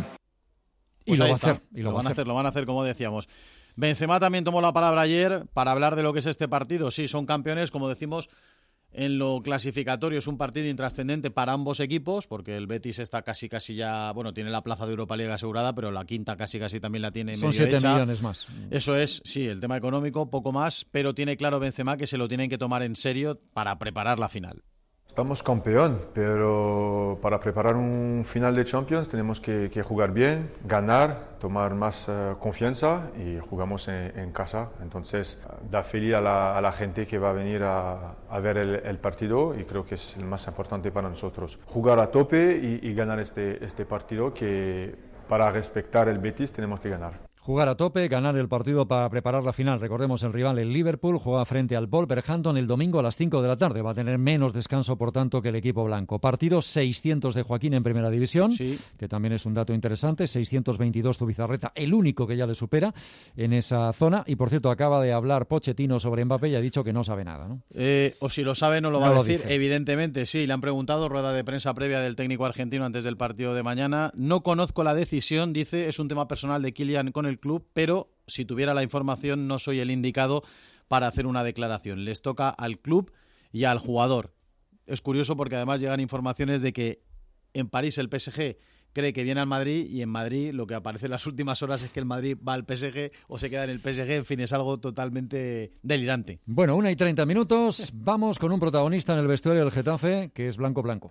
Y Pues lo ahí va a está. hacer. Y lo, lo va van a a hacer. hacer, lo van a hacer como decíamos. Benzema también tomó la palabra ayer para hablar de lo que es este partido. Sí, son campeones, como decimos, en lo clasificatorio es un partido intrascendente para ambos equipos, porque el Betis está casi casi ya, bueno, tiene la plaza de Europa League asegurada, pero la quinta casi casi también la tiene Son medio siete hecha. millones más. Eso es, sí, el tema económico, poco más, pero tiene claro Benzema que se lo tienen que tomar en serio para preparar la final. Estamos campeón, pero para preparar un final de Champions tenemos que, que jugar bien, ganar, tomar más uh, confianza y jugamos en, en casa. Entonces uh, da feliz a la, a la gente que va a venir a, a ver el, el partido y creo que es el más importante para nosotros. Jugar a tope y, y ganar este, este partido que para respetar el Betis tenemos que ganar. Jugar a tope, ganar el partido para preparar la final. Recordemos, el rival, el Liverpool, juega frente al Wolverhampton el domingo a las cinco de la tarde. Va a tener menos descanso, por tanto, que el equipo blanco. Partido seiscientos de Joaquín en Primera División, sí, que también es un dato interesante. seiscientos veintidós Zubizarreta, el único que ya le supera en esa zona. Y, por cierto, acaba de hablar Pochettino sobre Mbappé y ha dicho que no sabe nada, ¿no? Eh, o si lo sabe, no lo va no a lo decir. dice. Evidentemente, sí. Le han preguntado, rueda de prensa previa del técnico argentino antes del partido de mañana. No conozco la decisión, dice, es un tema personal de Kylian con el club, pero si tuviera la información no soy el indicado para hacer una declaración. Les toca al club y al jugador. Es curioso porque además llegan informaciones de que en París el P S G cree que viene al Madrid y en Madrid lo que aparece en las últimas horas es que el Madrid va al P S G o se queda en el P S G. En fin, es algo totalmente delirante. Bueno, una y treinta minutos. Vamos con un protagonista en el vestuario del Getafe que es Blanco Blanco.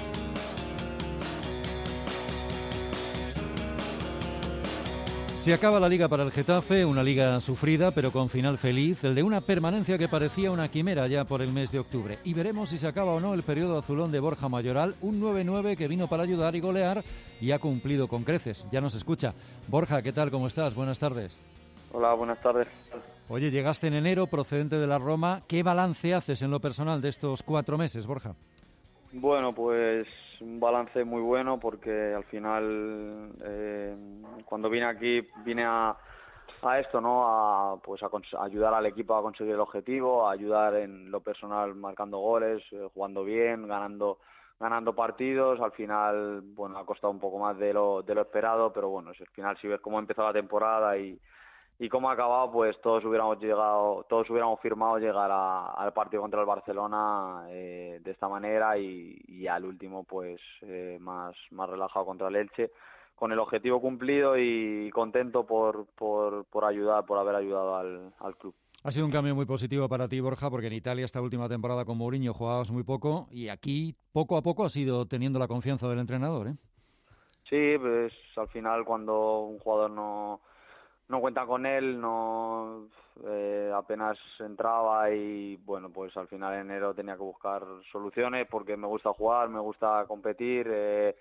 Se acaba la liga para el Getafe, una liga sufrida pero con final feliz, el de una permanencia que parecía una quimera ya por el mes de octubre. Y veremos si se acaba o no el periodo azulón de Borja Mayoral, un nueve nueve que vino para ayudar y golear y ha cumplido con creces. Ya nos escucha. Borja, ¿qué tal? ¿Cómo estás? Buenas tardes. Hola, buenas tardes. Oye, llegaste en enero procedente de la Roma. ¿Qué balance haces en lo personal de estos cuatro meses, Borja? Bueno, pues un balance muy bueno porque al final eh, cuando vine aquí vine a, a esto, ¿no? A pues a, a ayudar al equipo a conseguir el objetivo, a ayudar en lo personal marcando goles, eh, jugando bien, ganando ganando partidos. Al final, bueno, ha costado un poco más de lo de lo esperado, pero bueno, al final si ves cómo ha empezado la temporada y Y cómo ha acabado, pues todos hubiéramos llegado, todos hubiéramos firmado llegar a, al partido contra el Barcelona eh, de esta manera y, y al último, pues eh, más, más relajado contra el Elche, con el objetivo cumplido y contento por, por, por ayudar, por haber ayudado al, al club. Ha sido un cambio muy positivo para ti, Borja, porque en Italia esta última temporada con Mourinho jugabas muy poco y aquí poco a poco has ido teniendo la confianza del entrenador, ¿eh? Sí, pues al final cuando un jugador no no cuenta con él, no eh, apenas entraba y bueno, pues al final en enero tenía que buscar soluciones porque me gusta jugar, me gusta competir eh,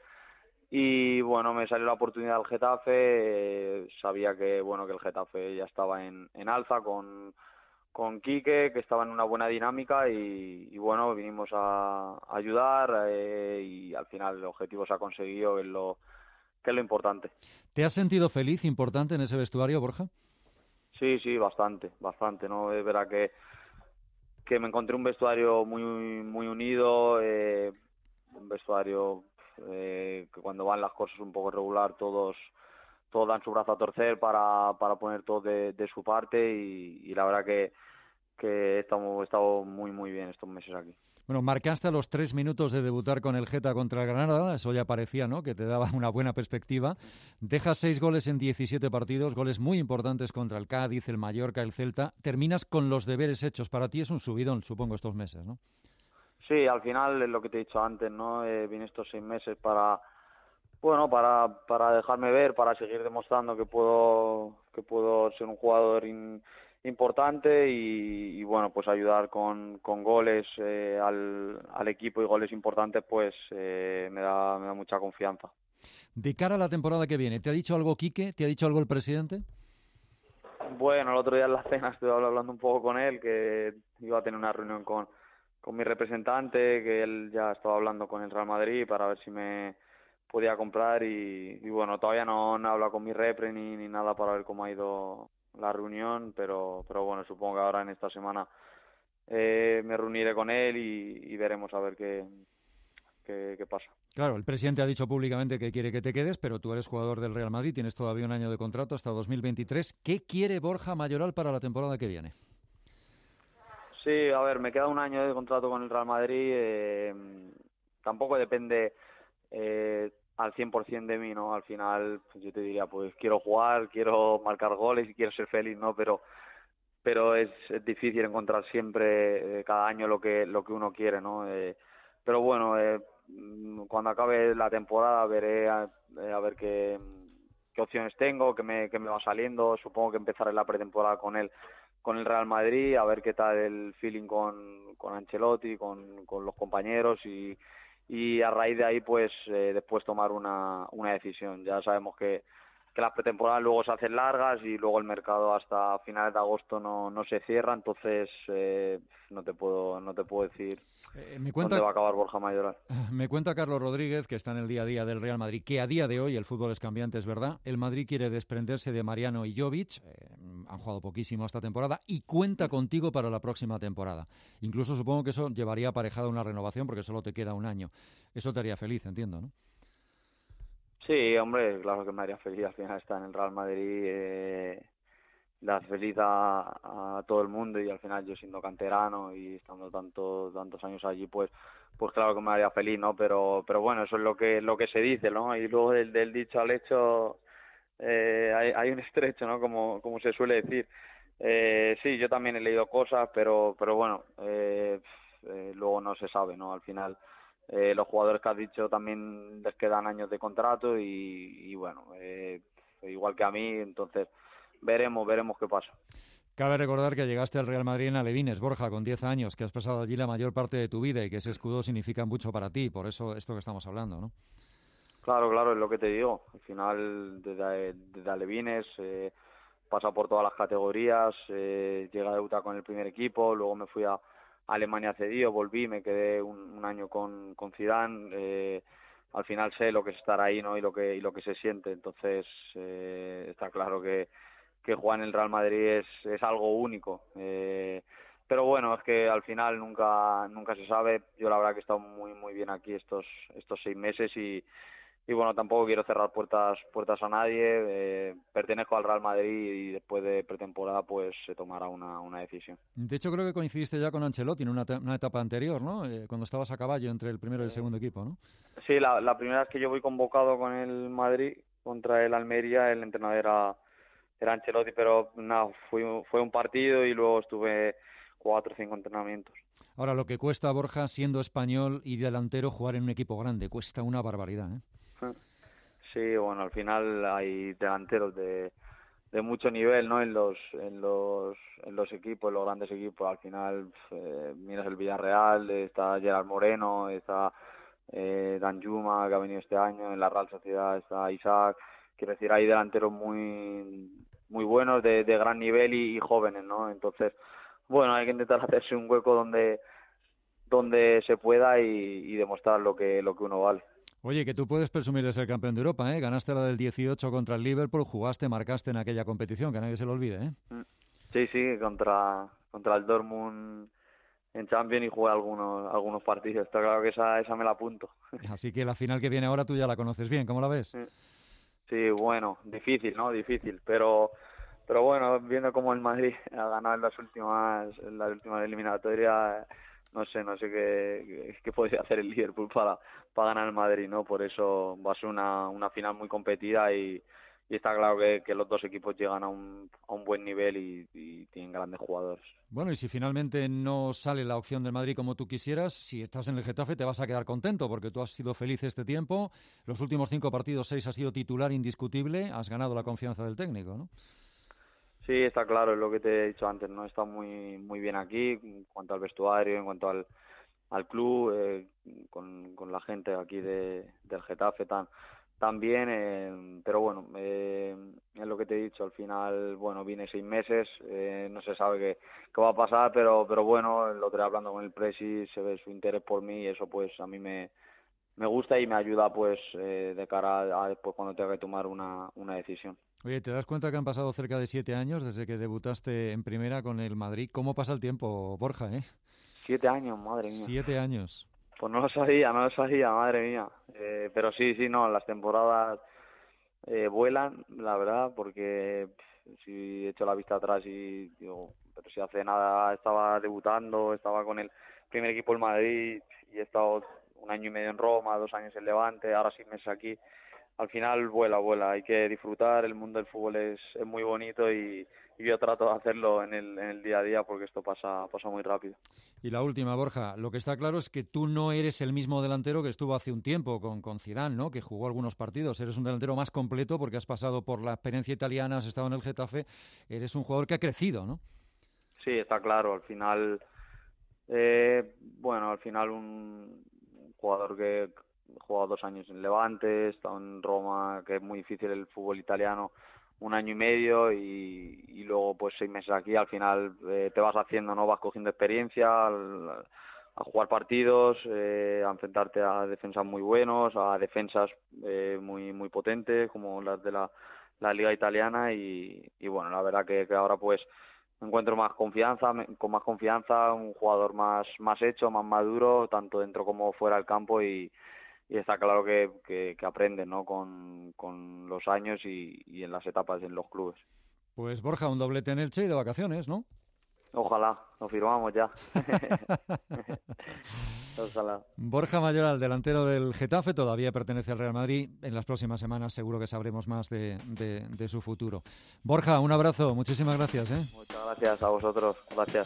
y bueno, me salió la oportunidad del Getafe, eh, sabía que bueno que el Getafe ya estaba en, en alza con con Quique, que estaba en una buena dinámica y, y bueno, vinimos a, a ayudar eh, y al final el objetivo se ha conseguido, que es lo que es lo importante. ¿Te has sentido feliz, importante en ese vestuario, Borja? Sí, sí, bastante, bastante, ¿no? Es verdad que, que me encontré un vestuario muy muy unido, eh, un vestuario eh, que cuando van las cosas un poco regular, todos todos dan su brazo a torcer para, para poner todo de, de su parte y, y la verdad que, que estamos, he estado muy muy bien estos meses aquí. Bueno, marcaste a los tres minutos de debutar con el Geta contra el Granada, eso ya parecía, ¿no?, que te daba una buena perspectiva. Dejas seis goles en diecisiete partidos, goles muy importantes contra el Cádiz, el Mallorca, el Celta. Terminas con los deberes hechos. Para ti es un subidón, supongo, estos meses, ¿no? Sí, al final es lo que te he dicho antes, ¿no? Eh, vine estos seis meses para, bueno, para para dejarme ver, para seguir demostrando que puedo que puedo ser un jugador in, importante y, y bueno, pues ayudar con, con goles eh, al, al equipo y goles importantes, pues eh, me da me da mucha confianza. De cara a la temporada que viene, ¿te ha dicho algo Quique? ¿Te ha dicho algo el presidente? Bueno, el otro día en la cena estuve hablando un poco con él, que iba a tener una reunión con, con mi representante, que él ya estaba hablando con el Real Madrid para ver si me podía comprar y, y bueno, todavía no, no he hablado con mi repre ni, ni nada para ver cómo ha ido la reunión, pero pero bueno, supongo que ahora en esta semana eh, me reuniré con él y, y veremos a ver qué, qué, qué pasa. Claro, el presidente ha dicho públicamente que quiere que te quedes, pero tú eres jugador del Real Madrid, tienes todavía un año de contrato hasta dos mil veintitrés. ¿Qué quiere Borja Mayoral para la temporada que viene? Sí, a ver, me queda un año de contrato con el Real Madrid, eh, tampoco depende eh, al cien por ciento de mí, ¿no? Al final, pues yo te diría, pues quiero jugar, quiero marcar goles y quiero ser feliz, ¿no? Pero pero es, es difícil encontrar siempre, eh, cada año, lo que lo que uno quiere, ¿no? Eh, pero bueno, eh, cuando acabe la temporada veré a, a ver qué, qué opciones tengo, qué me, qué me va saliendo. Supongo que empezaré la pretemporada con él, con el Real Madrid, a ver qué tal el feeling con, con Ancelotti, con, con los compañeros y, y a raíz de ahí pues eh, después tomar una, una decisión. Ya sabemos que, que las pretemporadas luego se hacen largas y luego el mercado hasta finales de agosto no, no se cierra, entonces eh, no te puedo no te puedo decir eh, me cuenta, dónde va a acabar Borja Mayoral. Me cuenta Carlos Rodríguez, que está en el día a día del Real Madrid, que a día de hoy el fútbol es cambiante, es verdad. El Madrid quiere desprenderse de Mariano y Jovic, eh, han jugado poquísimo esta temporada, y cuenta contigo para la próxima temporada. Incluso supongo que eso llevaría aparejada una renovación porque solo te queda un año. Eso te haría feliz, entiendo, ¿no? Sí, hombre, claro que me haría feliz al final estar en el Real Madrid, eh, le hace feliz a, a todo el mundo y al final yo siendo canterano y estando tanto, tantos años allí, pues pues claro que me haría feliz, ¿no? Pero pero bueno, eso es lo que lo que se dice, ¿no? Y luego del, del dicho al hecho eh, hay, hay un estrecho, ¿no? Como, como se suele decir. Eh, sí, yo también he leído cosas, pero pero bueno, eh, eh, luego no se sabe, ¿no? Al final... Eh, los jugadores que has dicho también les quedan años de contrato y, y bueno, eh, igual que a mí, entonces veremos, veremos qué pasa. Cabe recordar que llegaste al Real Madrid en Alevines, Borja, con diez años, que has pasado allí la mayor parte de tu vida y que ese escudo significa mucho para ti, por eso esto que estamos hablando, ¿no? Claro, claro, es lo que te digo. Al final, desde, desde Alevines, eh, pasa por todas las categorías, eh, llega a debutar con el primer equipo, luego me fui a Alemania cedido, volví, me quedé un, un año con, con Zidane, eh, al final sé lo que es estar ahí, ¿no? y lo que y lo que se siente, entonces eh, está claro que, que jugar en el Real Madrid es, es algo único, eh, pero bueno, es que al final nunca nunca se sabe. Yo la verdad que he estado muy muy bien aquí estos estos seis meses y Y bueno, tampoco quiero cerrar puertas puertas a nadie, eh, pertenezco al Real Madrid y después de pretemporada pues se tomará una, una decisión. De hecho creo que coincidiste ya con Ancelotti en una, una etapa anterior, ¿no? Eh, cuando estabas a caballo entre el primero y el segundo equipo, ¿no? Sí, la, la primera vez que yo voy convocado con el Madrid contra el Almería, el entrenador era, era Ancelotti, pero no, fui, fue un partido y luego estuve cuatro o cinco entrenamientos. Ahora, lo que cuesta, Borja, siendo español y delantero, jugar en un equipo grande, cuesta una barbaridad, ¿eh? Sí, bueno, al final hay delanteros de, de mucho nivel, ¿no? En los en los en los equipos, en los grandes equipos. Al final eh, miras el Villarreal, está Gerard Moreno, está eh, Danjuma, que ha venido este año, en la Real Sociedad está Isaac. Quiero decir, hay delanteros muy muy buenos, de, de gran nivel y, y jóvenes, ¿no? Entonces, bueno, hay que intentar hacerse un hueco donde donde se pueda y, y demostrar lo que lo que uno vale. Oye, que tú puedes presumir de ser campeón de Europa, ¿eh? Ganaste la del dieciocho contra el Liverpool, jugaste, marcaste en aquella competición, que nadie se lo olvide, ¿eh? Sí, sí, contra contra el Dortmund en Champions y jugué algunos algunos partidos. Está claro que esa esa me la apunto. Así que la final que viene ahora tú ya la conoces bien, ¿cómo la ves? Sí, bueno, difícil, ¿no? Difícil, pero pero bueno, viendo cómo el Madrid ha ganado en las últimas en las últimas eliminatorias, no sé, no sé qué, qué podría hacer el Liverpool para, para ganar el Madrid, ¿no? Por eso va a ser una, una final muy competida y, y está claro que, que los dos equipos llegan a un, a un buen nivel y, y tienen grandes jugadores. Bueno, y si finalmente no sale la opción del Madrid como tú quisieras, si estás en el Getafe te vas a quedar contento porque tú has sido feliz este tiempo, los últimos cinco partidos, seis has sido titular indiscutible, has ganado la confianza del técnico, ¿no? Sí, está claro, es lo que te he dicho antes, ¿no? Está muy muy bien aquí en cuanto al vestuario, en cuanto al, al club, eh, con, con la gente aquí de, del Getafe tan, también, eh, pero bueno, eh, es lo que te he dicho, al final, bueno, vine seis meses, eh, no se sabe qué, qué va a pasar, pero pero bueno, lo estoy hablando con el Presi, se ve su interés por mí y eso pues a mí me, me gusta y me ayuda pues eh, de cara a, a después cuando tenga que tomar una, una decisión. Oye, ¿te das cuenta que han pasado cerca de siete años desde que debutaste en primera con el Madrid? ¿Cómo pasa el tiempo, Borja, eh? Siete años, madre mía. Siete años. Pues no lo sabía, no lo sabía, madre mía. Eh, pero sí, sí, no, las temporadas eh, vuelan, la verdad, porque pff, si echo la vista atrás y digo, pero si hace nada estaba debutando, estaba con el primer equipo del Madrid y he estado un año y medio en Roma, dos años en Levante, ahora seis meses aquí. al final vuela, vuela. Hay que disfrutar, el mundo del fútbol es, es muy bonito y, y yo trato de hacerlo en el, en el día a día porque esto pasa, pasa muy rápido. Y la última, Borja, lo que está claro es que tú no eres el mismo delantero que estuvo hace un tiempo con, con Zidane, ¿no? Que jugó algunos partidos. Eres un delantero más completo porque has pasado por la experiencia italiana, has estado en el Getafe, eres un jugador que ha crecido, ¿no? Sí, está claro. Al final, eh, bueno, al final un, un jugador que ha jugado dos años en Levante, está en Roma, que es muy difícil el fútbol italiano, un año y medio y, y luego pues seis meses aquí, al final eh, te vas haciendo, no vas cogiendo experiencia al, a jugar partidos, eh, a enfrentarte a defensas muy buenos, a defensas eh, muy muy potentes como las de la, la liga italiana y, y bueno, la verdad que, que ahora pues encuentro más confianza, con más confianza, un jugador más más hecho, más maduro, tanto dentro como fuera del campo y Y está claro que, que, que aprenden, ¿no? con, con los años y, y en las etapas en los clubes. Pues Borja, un doblete en Elche y de vacaciones, ¿no? Ojalá, lo firmamos ya. Ojalá. Borja Mayoral, delantero del Getafe, todavía pertenece al Real Madrid. En las próximas semanas seguro que sabremos más de, de, de su futuro. Borja, un abrazo, muchísimas gracias. ¿eh? Muchas gracias a vosotros, gracias.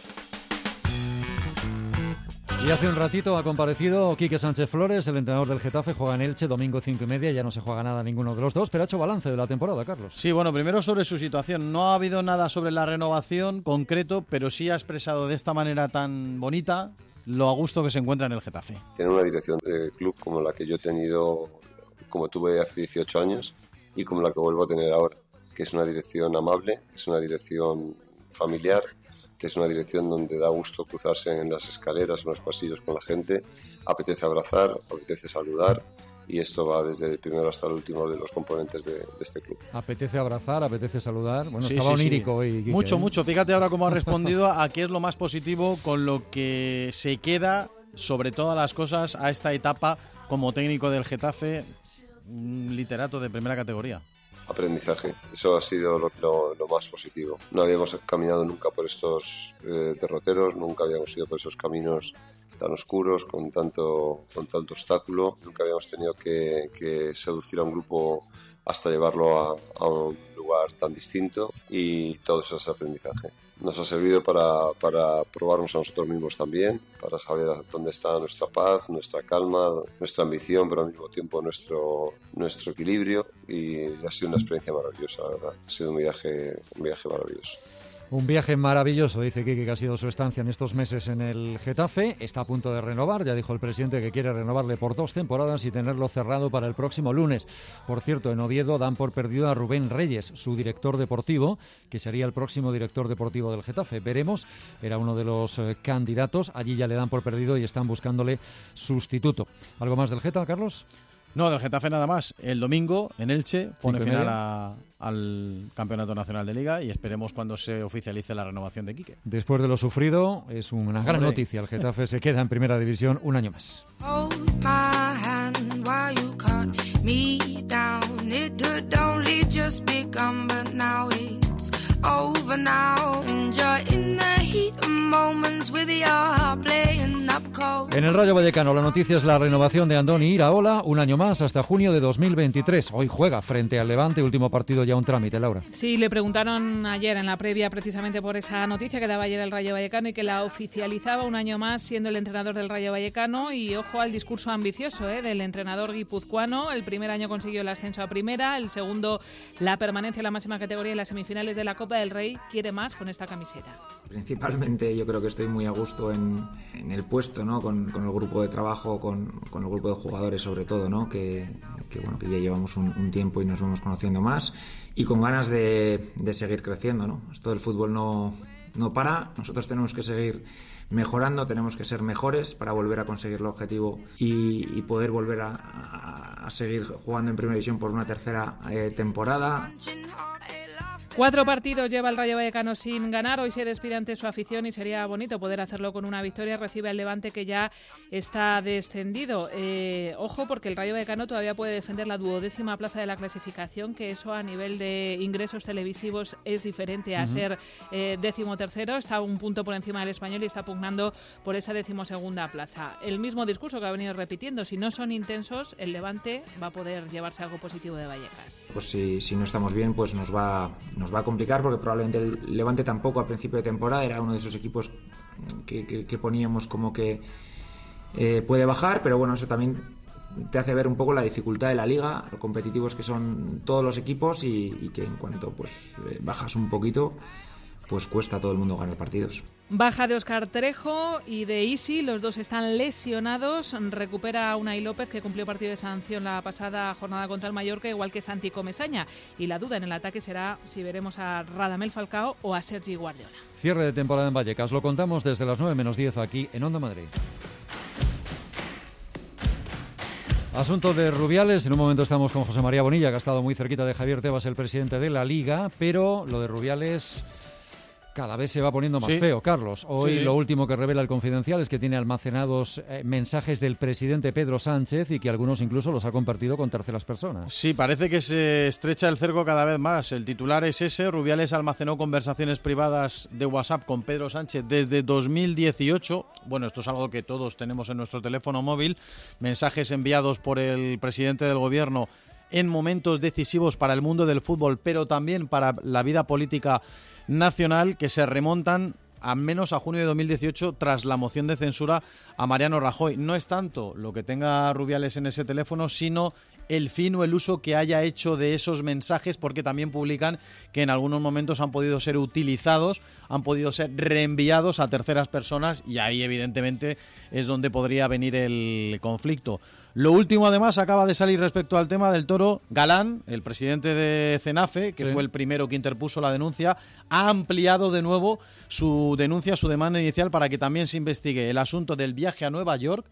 Y hace un ratito ha comparecido Quique Sánchez Flores, el entrenador del Getafe, juega en Elche, domingo cinco y media, ya no se juega nada ninguno de los dos, pero ha hecho balance de la temporada, Carlos. Sí, bueno, primero sobre su situación. No ha habido nada sobre la renovación concreto, pero sí ha expresado de esta manera tan bonita lo a gusto que se encuentra en el Getafe. Tener una dirección de club como la que yo he tenido, como tuve hace dieciocho años y como la que vuelvo a tener ahora, que es una dirección amable, es una dirección familiar, que es una dirección donde da gusto cruzarse en las escaleras, en los pasillos con la gente, apetece abrazar, apetece saludar y esto va desde el primero hasta el último de los componentes de, de este club. Apetece abrazar, apetece saludar, bueno, sí, estaba sí, onírico sí. hoy. Quique, mucho, ¿eh? mucho. Fíjate ahora cómo ha respondido a qué es lo más positivo con lo que se queda sobre todas las cosas a esta etapa como técnico del Getafe, un literato de primera categoría. Aprendizaje, eso ha sido lo, lo, lo más positivo. No habíamos caminado nunca por estos eh, derroteros, nunca habíamos ido por esos caminos tan oscuros, con tanto, con tanto obstáculo, nunca habíamos tenido que, que seducir a un grupo hasta llevarlo a, a un lugar tan distinto y todo eso es aprendizaje. Nos ha servido para, para probarnos a nosotros mismos también, para saber dónde está nuestra paz, nuestra calma, nuestra ambición, pero al mismo tiempo nuestro, nuestro equilibrio y ha sido una experiencia maravillosa, la verdad. Ha sido un viaje, un viaje maravilloso. Un viaje maravilloso, dice Quique, que ha sido su estancia en estos meses en el Getafe. Está a punto de renovar, ya dijo el presidente que quiere renovarle por dos temporadas y tenerlo cerrado para el próximo lunes. Por cierto, en Oviedo dan por perdido a Rubén Reyes, su director deportivo, que sería el próximo director deportivo del Getafe. Veremos, era uno de los eh, candidatos, allí ya le dan por perdido y están buscándole sustituto. ¿Algo más del Geta, Carlos? No, del Getafe nada más. El domingo, en Elche, pone final a, al Campeonato Nacional de Liga y esperemos cuando se oficialice la renovación de Quique. Después de lo sufrido, es una gran Hombre. noticia. El Getafe se queda en Primera División un año más. En el Rayo Vallecano la noticia es la renovación de Andoni Iraola, un año más hasta junio de dos mil veintitrés. Hoy juega frente al Levante, último partido ya un trámite, Laura. Sí, le preguntaron ayer en la previa precisamente por esa noticia que daba ayer el Rayo Vallecano y que la oficializaba un año más siendo el entrenador del Rayo Vallecano y ojo al discurso ambicioso ¿eh? del entrenador guipuzcoano. El primer año consiguió el ascenso a primera, el segundo la permanencia en la máxima categoría en las semifinales de la Copa del Rey. Quiere más con esta camiseta. Principalmente yo creo que estoy muy a gusto en, en el puesto, ¿no? Con, con el grupo de trabajo, con, con el grupo de jugadores sobre todo, ¿no? Que, que, bueno, que ya llevamos un, un tiempo y nos vamos conociendo más y con ganas de, de seguir creciendo, ¿no? Esto del fútbol no, no para, nosotros tenemos que seguir mejorando, tenemos que ser mejores para volver a conseguir el objetivo y, y poder volver a, a, a seguir jugando en Primera División por una tercera eh, temporada. Cuatro partidos lleva el Rayo Vallecano sin ganar. Hoy se despide ante su afición y sería bonito poder hacerlo con una victoria. Recibe al Levante, que ya está descendido. Eh, ojo, porque el Rayo Vallecano todavía puede defender la duodécima plaza de la clasificación, que eso a nivel de ingresos televisivos es diferente a uh-huh. ser eh, décimo tercero. Está un punto por encima del Español y está pugnando por esa decimosegunda plaza. El mismo discurso que ha venido repitiendo: si no son intensos, el Levante va a poder llevarse algo positivo de Vallecas. Pues si, si no estamos bien, pues nos va... nos va a complicar, porque probablemente el Levante tampoco a principio de temporada era uno de esos equipos que, que, que poníamos como que eh, puede bajar, pero bueno, eso también te hace ver un poco la dificultad de la liga, lo competitivos que son todos los equipos y, y que en cuanto pues eh, bajas un poquito, pues cuesta a todo el mundo ganar partidos. Baja de Óscar Trejo y de Isi, los dos están lesionados. Recupera a Unai López, que cumplió partido de sanción la pasada jornada contra el Mallorca, igual que Santi Comesaña. Y la duda en el ataque será si veremos a Radamel Falcao o a Sergi Guardiola. Cierre de temporada en Vallecas, lo contamos desde las nueve menos diez aquí en Onda Madrid. Asunto de Rubiales. En un momento estamos con José María Bonilla, que ha estado muy cerquita de Javier Tebas, el presidente de la Liga, pero lo de Rubiales cada vez se va poniendo más sí. feo, Carlos. Hoy sí. lo último que revela el Confidencial es que tiene almacenados eh, mensajes del presidente Pedro Sánchez y que algunos incluso los ha compartido con terceras personas. Sí, parece que se estrecha el cerco cada vez más. El titular es ese: Rubiales almacenó conversaciones privadas de WhatsApp con Pedro Sánchez desde dos mil dieciocho. Bueno, esto es algo que todos tenemos en nuestro teléfono móvil. Mensajes enviados por el presidente del gobierno en momentos decisivos para el mundo del fútbol, pero también para la vida política nacional, que se remontan al menos a junio de dos mil dieciocho tras la moción de censura a Mariano Rajoy. No es tanto lo que tenga Rubiales en ese teléfono, sino el fin o el uso que haya hecho de esos mensajes, porque también publican que en algunos momentos han podido ser utilizados, han podido ser reenviados a terceras personas, y ahí evidentemente es donde podría venir el conflicto. Lo último, además, acaba de salir respecto al tema del Toro. Galán, el presidente de CENAFE, que sí. fue el primero que interpuso la denuncia, ha ampliado de nuevo su denuncia, su demanda inicial, para que también se investigue el asunto del viaje a Nueva York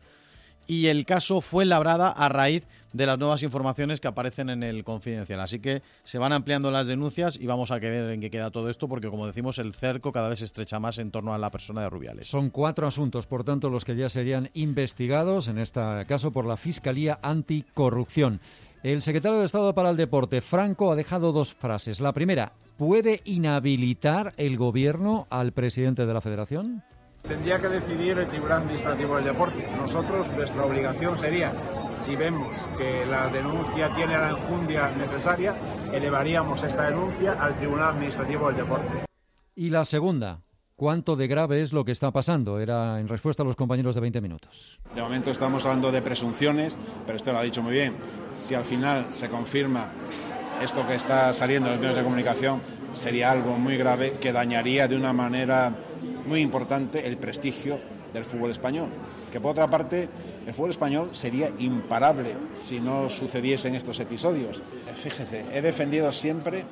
y el caso Fuenlabrada a raíz de las nuevas informaciones que aparecen en el Confidencial. Así que se van ampliando las denuncias y vamos a ver en qué queda todo esto, porque, como decimos, el cerco cada vez se estrecha más en torno a la persona de Rubiales. Son cuatro asuntos, por tanto, los que ya serían investigados, en este caso por la Fiscalía Anticorrupción. El secretario de Estado para el Deporte, Franco, ha dejado dos frases. La primera: ¿puede inhabilitar el gobierno al presidente de la Federación? Tendría que decidir el Tribunal Administrativo del Deporte. Nosotros, nuestra obligación sería, si vemos que la denuncia tiene la enjundia necesaria, elevaríamos esta denuncia al Tribunal Administrativo del Deporte. Y la segunda: ¿cuánto de grave es lo que está pasando? Era en respuesta a los compañeros de veinte minutos. De momento estamos hablando de presunciones, pero esto lo ha dicho muy bien. Si al final se confirma esto que está saliendo en los medios de comunicación, sería algo muy grave que dañaría de una manera muy importante el prestigio del fútbol español. Que por otra parte, el fútbol español sería imparable si no sucediesen estos episodios. Fíjese, he defendido siempre,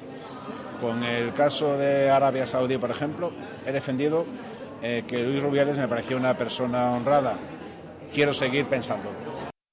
con el caso de Arabia Saudí, por ejemplo, he defendido eh, que Luis Rubiales me parecía una persona honrada. Quiero seguir pensándolo.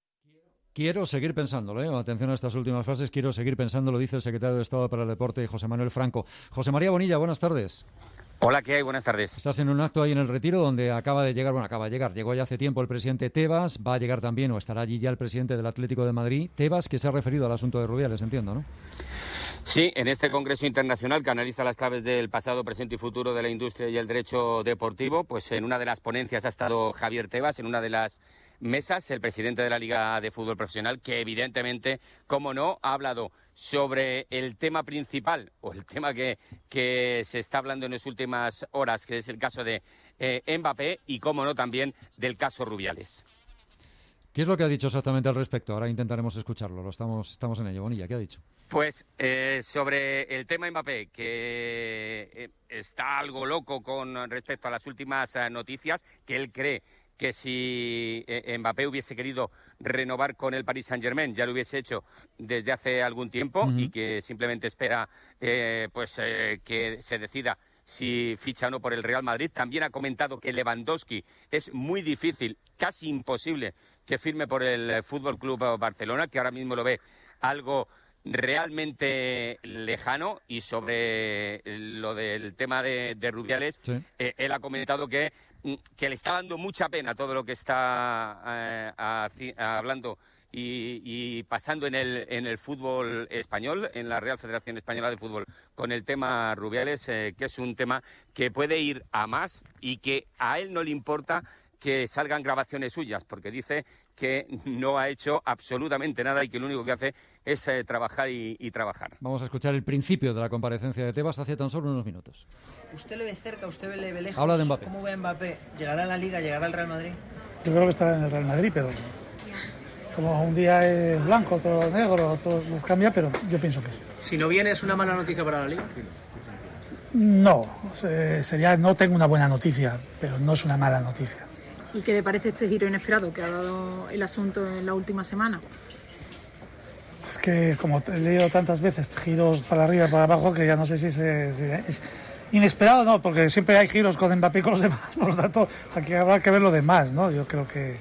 Quiero seguir pensándolo, ¿eh? Atención a estas últimas frases. Quiero seguir pensándolo, dice el secretario de Estado para el Deporte, José Manuel Franco. José María Bonilla, buenas tardes. Hola, ¿qué hay? Buenas tardes. Estás en un acto ahí en el Retiro donde acaba de llegar, bueno, acaba de llegar, llegó ya hace tiempo el presidente Tebas, va a llegar también, o estará allí ya el presidente del Atlético de Madrid. Tebas, que se ha referido al asunto de Rubiales, entiendo, ¿no? Sí, en este Congreso Internacional que analiza las claves del pasado, presente y futuro de la industria y el derecho deportivo, pues en una de las ponencias ha estado Javier Tebas, en una de las mesas, el presidente de la Liga de Fútbol Profesional, que evidentemente, como no, ha hablado sobre el tema principal, o el tema que, que se está hablando en las últimas horas, que es el caso de eh, Mbappé, y, como no, también del caso Rubiales. ¿Qué es lo que ha dicho exactamente al respecto? Ahora intentaremos escucharlo, lo estamos, estamos en ello. Bonilla, ¿qué ha dicho? Pues eh, sobre el tema Mbappé, que eh, está algo loco con respecto a las últimas eh, noticias, que él cree que si eh, Mbappé hubiese querido renovar con el Paris Saint-Germain ya lo hubiese hecho desde hace algún tiempo, uh-huh. y que simplemente espera eh, pues eh, que se decida si ficha o no por el Real Madrid. También ha comentado que Lewandowski es muy difícil, casi imposible, que firme por el Fútbol Club Barcelona, que ahora mismo lo ve algo realmente lejano. Y sobre lo del tema de, de Rubiales, sí. eh, él ha comentado que, que le está dando mucha pena todo lo que está eh, a, a, hablando y, y pasando en el, en el fútbol español, en la Real Federación Española de Fútbol, con el tema Rubiales, eh, que es un tema que puede ir a más y que a él no le importa que salgan grabaciones suyas, porque dice que no ha hecho absolutamente nada y que lo único que hace es eh, trabajar y, y trabajar. Vamos a escuchar el principio de la comparecencia de Tebas hace tan solo unos minutos. ¿Usted le ve cerca, usted le ve lejos? Habla de Mbappé. ¿Cómo ve a Mbappé? ¿Llegará a la Liga, llegará al Real Madrid? Yo creo que estará en el Real Madrid, pero como un día es blanco, otro negro, otro cambia, pero yo pienso que sí. Si no viene, ¿es una mala noticia para la Liga? No, sería, no tengo una buena noticia, pero no es una mala noticia. ¿Y qué le parece este giro inesperado que ha dado el asunto en la última semana? Es que, como he leído tantas veces, giros para arriba y para abajo, que ya no sé si se, si es inesperado, no, porque siempre hay giros con Mbappé y con los demás, por lo tanto, aquí habrá que ver lo demás, ¿no? Yo creo que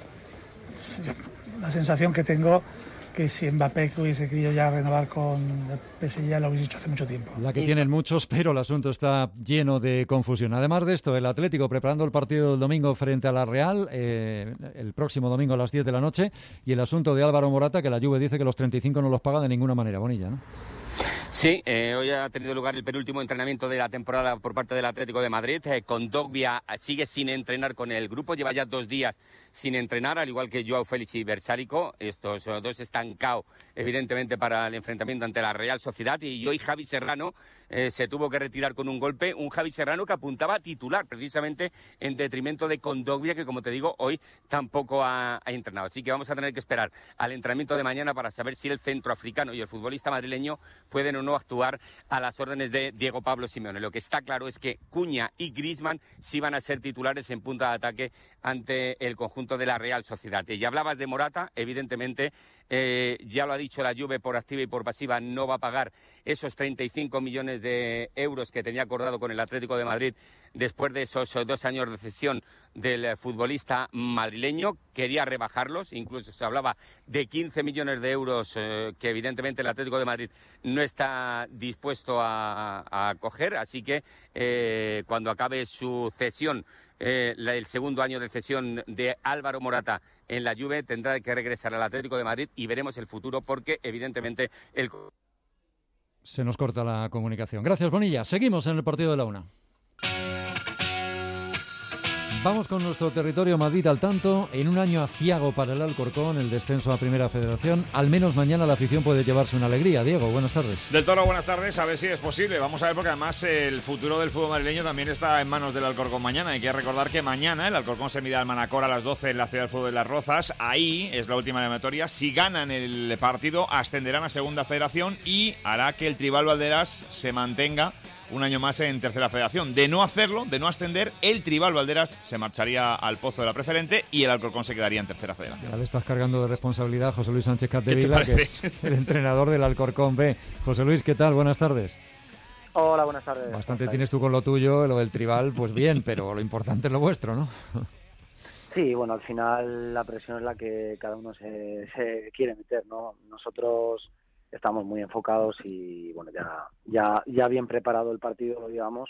yo, la sensación que tengo que si Mbappé hubiese querido ya renovar con el P S G ya lo hubiese hecho hace mucho tiempo. La que y... tienen muchos, pero el asunto está lleno de confusión. Además de esto, el Atlético preparando el partido del domingo frente a la Real, eh, el próximo domingo a las diez de la noche, y el asunto de Álvaro Morata, que la Juve dice que los treinta y cinco no los paga de ninguna manera. Bonilla, ¿no? Sí, eh, hoy ha tenido lugar el penúltimo entrenamiento de la temporada por parte del Atlético de Madrid. Eh, Kondogbia sigue sin entrenar con el grupo, lleva ya dos días sin entrenar, al igual que Joao Félix y Bersálico. Estos dos están cao, evidentemente, para el enfrentamiento ante la Real Sociedad. Y hoy Javi Serrano eh, se tuvo que retirar con un golpe, un Javi Serrano que apuntaba a titular, precisamente en detrimento de Kondogbia, que, como te digo, hoy tampoco ha, ha entrenado. Así que vamos a tener que esperar al entrenamiento de mañana para saber si el centroafricano y el futbolista madrileño pueden o no actuar a las órdenes de Diego Pablo Simeone. Lo que está claro es que Cuña y Griezmann sí van a ser titulares en punta de ataque ante el conjunto de la Real Sociedad. Y hablabas de Morata, evidentemente, eh, ya lo ha dicho la Juve por activa y por pasiva, no va a pagar esos treinta y cinco millones de euros que tenía acordado con el Atlético de Madrid después de esos dos años de cesión del futbolista madrileño. Quería rebajarlos, incluso se hablaba de quince millones de euros eh, que evidentemente el Atlético de Madrid no está dispuesto a, a coger, así que eh, cuando acabe su cesión, eh, la, el segundo año de cesión de Álvaro Morata en la Juve, tendrá que regresar al Atlético de Madrid y veremos el futuro porque evidentemente el... Se nos corta la comunicación. Gracias, Bonilla. Seguimos en el partido de la una. Vamos con nuestro territorio Madrid al tanto. En un año aciago para el Alcorcón, el descenso a Primera Federación, al menos mañana la afición puede llevarse una alegría. Diego, buenas tardes. Del Toro, buenas tardes. A ver si es posible. Vamos a ver, porque además el futuro del fútbol madrileño también está en manos del Alcorcón mañana. Hay que recordar que mañana el Alcorcón se mide al Manacor a las doce en la Ciudad del Fútbol de Las Rozas. Ahí es la última eliminatoria. Si ganan el partido, ascenderán a Segunda Federación y hará que el Tribal Valderas se mantenga un año más en Tercera Federación. De no hacerlo, de no ascender, el Tribal Valderas se marcharía al pozo de la preferente y el Alcorcón se quedaría en Tercera Federación. Ya le estás cargando de responsabilidad a José Luis Sánchez Capdevila, que es el entrenador del Alcorcón B. José Luis, ¿qué tal? Buenas tardes. Hola, buenas tardes. Bastante tienes tú con lo tuyo, lo del Tribal, pues bien, pero lo importante es lo vuestro, ¿no? Sí, bueno, al final la presión es la que cada uno se, se quiere meter, ¿no? Nosotros estamos muy enfocados y bueno, ya ya ya bien preparado el partido, digamos.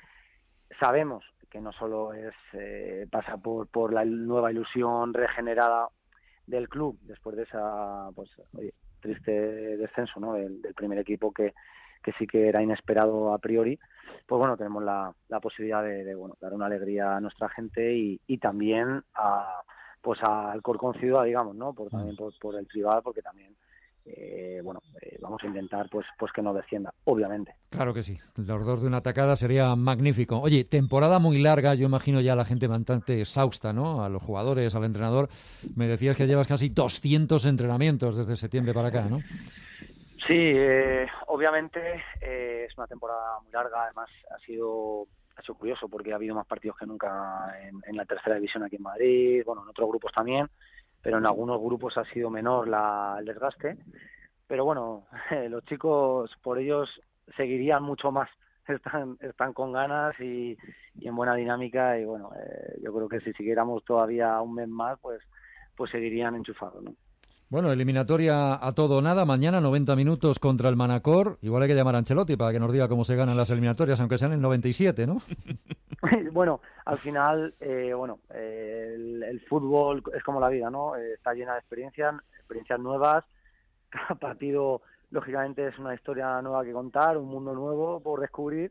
Sabemos que no solo es eh, pasa por por la nueva ilusión regenerada del club después de esa pues oye, triste descenso, ¿no? del, del primer equipo que que sí que era inesperado a priori. Pues bueno, tenemos la, la posibilidad de, de bueno, dar una alegría a nuestra gente y, y también a pues al Alcorcón Ciudad, digamos, ¿no? Por también por, por el Tribal, porque también Eh, bueno, eh, vamos a intentar pues pues que no descienda, obviamente. Claro que sí, los dos de una atacada sería magnífico. Oye, temporada muy larga, yo imagino ya a la gente bastante exhausta, ¿no? A los jugadores, al entrenador. Me decías que llevas casi doscientos entrenamientos desde septiembre para acá, ¿no? Sí, eh, obviamente eh, es una temporada muy larga, además ha sido ha sido curioso porque ha habido más partidos que nunca en, en la tercera división aquí en Madrid, bueno, en otros grupos también, pero en algunos grupos ha sido menor la, el desgaste. Pero bueno, eh, los chicos, por ellos, seguirían mucho más. Están están con ganas y, y en buena dinámica. Y bueno, eh, yo creo que si siguiéramos todavía un mes más, pues pues seguirían enchufados, ¿no? Bueno, eliminatoria a todo o nada, mañana noventa minutos contra el Manacor. Igual hay que llamar a Ancelotti para que nos diga cómo se ganan las eliminatorias, aunque sean en noventa y siete, ¿no? Bueno, al final, eh, bueno, eh, el, el fútbol es como la vida, ¿no? Eh, está llena de experiencias, experiencias nuevas. Cada partido, lógicamente, es una historia nueva que contar, un mundo nuevo por descubrir.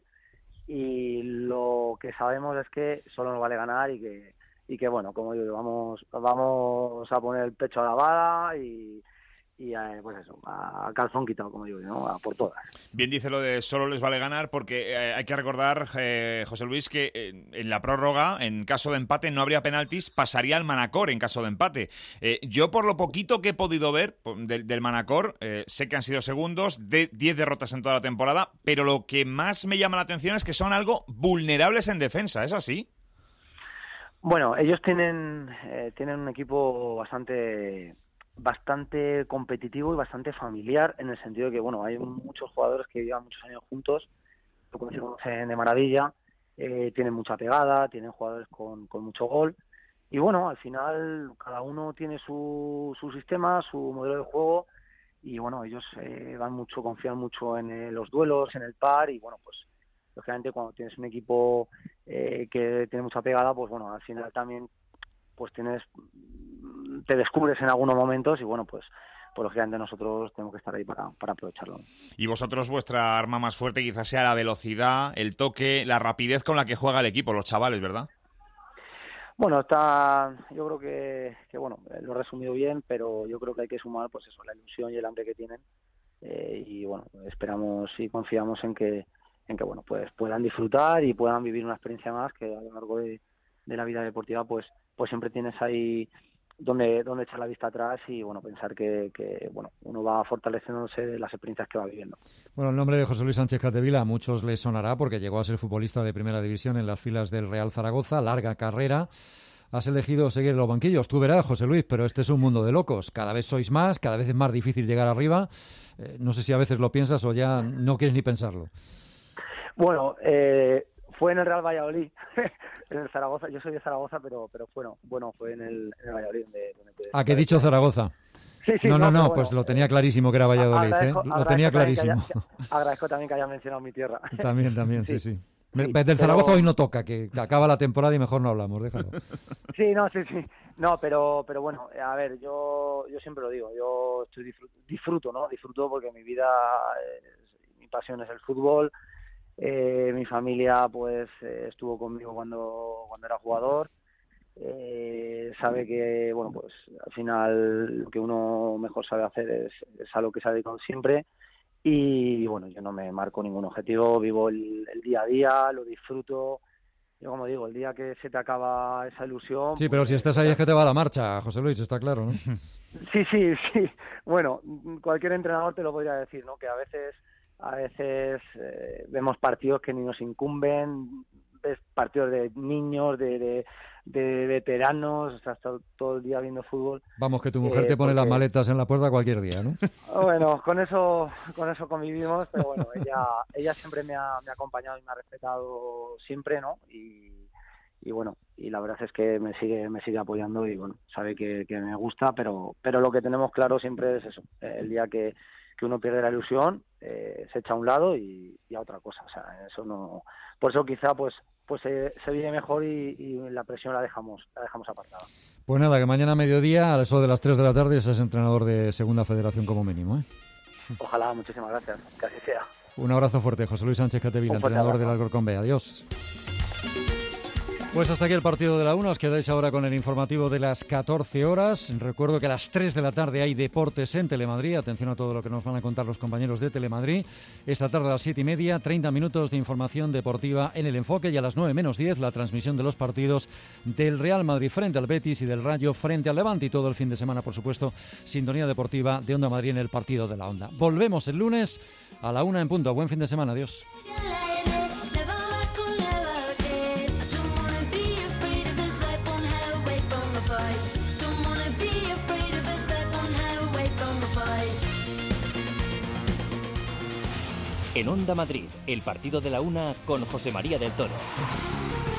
Y lo que sabemos es que solo nos vale ganar y que y que bueno, como digo, vamos vamos a poner el pecho a la bala y, y eh, pues eso, a calzón quitado, como digo, ¿no? A por todas. Bien dice lo de solo les vale ganar, porque eh, hay que recordar, eh, José Luis, que eh, en la prórroga, en caso de empate, no habría penaltis, pasaría al Manacor en caso de empate. Eh, yo, por lo poquito que he podido ver del, del Manacor, eh, sé que han sido segundos, de diez derrotas en toda la temporada, pero lo que más me llama la atención es que son algo vulnerables en defensa, ¿es así? Bueno, ellos tienen eh, tienen un equipo bastante bastante competitivo y bastante familiar, en el sentido de que, bueno, hay muchos jugadores que llevan muchos años juntos, lo conocen de maravilla, eh, tienen mucha pegada, tienen jugadores con, con mucho gol, y bueno, al final cada uno tiene su, su sistema, su modelo de juego, y bueno, ellos eh, van mucho, confían mucho en eh, los duelos, en el par, y bueno, pues lógicamente cuando tienes un equipo eh, que tiene mucha pegada, pues bueno, al final también pues tienes te descubres en algunos momentos y bueno, pues pues lógicamente nosotros tenemos que estar ahí para, para aprovecharlo. Y vosotros, vuestra arma más fuerte quizás sea la velocidad, el toque, la rapidez con la que juega el equipo, los chavales, ¿verdad? Bueno, está, yo creo que, que bueno, lo he resumido bien, pero yo creo que hay que sumar pues eso, la ilusión y el hambre que tienen, eh, y bueno, esperamos y confiamos en que en que bueno, pues puedan disfrutar y puedan vivir una experiencia más, que a lo largo de, de la vida deportiva pues pues siempre tienes ahí donde donde echar la vista atrás y bueno, pensar que, que bueno, uno va fortaleciéndose de las experiencias que va viviendo. Bueno, el nombre de José Luis Sánchez Capdevila a muchos les sonará porque llegó a ser futbolista de primera división en las filas del Real Zaragoza, larga carrera. Has elegido seguir los banquillos, tú verás, José Luis, pero este es un mundo de locos. Cada vez sois más, cada vez es más difícil llegar arriba. Eh, no sé si a veces lo piensas o ya no quieres ni pensarlo. Bueno, eh, fue en el Real Valladolid, en el Zaragoza. Yo soy de Zaragoza, pero pero bueno, bueno fue en el, en el Valladolid. Donde, donde ¿A qué he dicho Zaragoza? Sí, sí, no, no, no, no, pues bueno, lo tenía clarísimo que era Valladolid, agradezco, ¿eh? Lo tenía clarísimo. Haya, agradezco también que haya mencionado mi tierra. También, también, sí, sí. sí. sí Del Zaragoza pero... hoy no toca, que acaba la temporada y mejor no hablamos, déjalo. Sí, no, sí, sí. No, pero pero bueno, a ver, yo yo siempre lo digo, yo estoy disfruto, disfruto ¿no? Disfruto porque mi vida, es, mi pasión es el fútbol. Eh, mi familia pues eh, estuvo conmigo cuando cuando era jugador, eh, sabe que bueno, pues al final lo que uno mejor sabe hacer es, es algo que se ha dedicado siempre y bueno, yo no me marco ningún objetivo, vivo el, el día a día, lo disfruto. Yo como digo, el día que se te acaba esa ilusión... Sí, pero pues, si estás ahí es que te va la marcha, José Luis, está claro, ¿no? Sí, sí, sí. Bueno, cualquier entrenador te lo podría decir, ¿no? Que a veces A veces eh, vemos partidos que ni nos incumben, ves partidos de niños, de, de, de veteranos, o sea, estás todo el día viendo fútbol. Vamos, que tu mujer eh, te pone porque... las maletas en la puerta cualquier día, ¿no? Bueno, con eso con eso convivimos, pero bueno, ella ella siempre me ha, me ha acompañado y me ha respetado siempre, ¿no? Y, y bueno, y la verdad es que me sigue me sigue apoyando y bueno, sabe que, que me gusta, pero pero lo que tenemos claro siempre es eso, el día que que uno pierde la ilusión, eh, se echa a un lado y, y a otra cosa, o sea, eso no, por eso quizá pues pues se, se vive mejor y, y la presión la dejamos la dejamos apartada. Pues nada, que mañana a mediodía, a eso de las tres de la tarde, seas entrenador de Segunda Federación como mínimo, ¿eh? Ojalá, muchísimas gracias, que así sea. Un abrazo fuerte, José Luis Sánchez Capdevila, entrenador del Alcorcón B. Adiós. Pues hasta aquí el partido de la una. Os quedáis ahora con el informativo de las catorce horas. Recuerdo que a las tres de la tarde hay deportes en Telemadrid. Atención a todo lo que nos van a contar los compañeros de Telemadrid. Esta tarde a las siete y media, treinta minutos de información deportiva en el enfoque. Y a las nueve menos diez, la transmisión de los partidos del Real Madrid frente al Betis y del Rayo frente al Levante. Y todo el fin de semana, por supuesto, sintonía deportiva de Onda Madrid en el partido de la Onda. Volvemos el lunes a la una en punto. Buen fin de semana. Adiós. En Onda Madrid, el partido de la una con José María del Toro.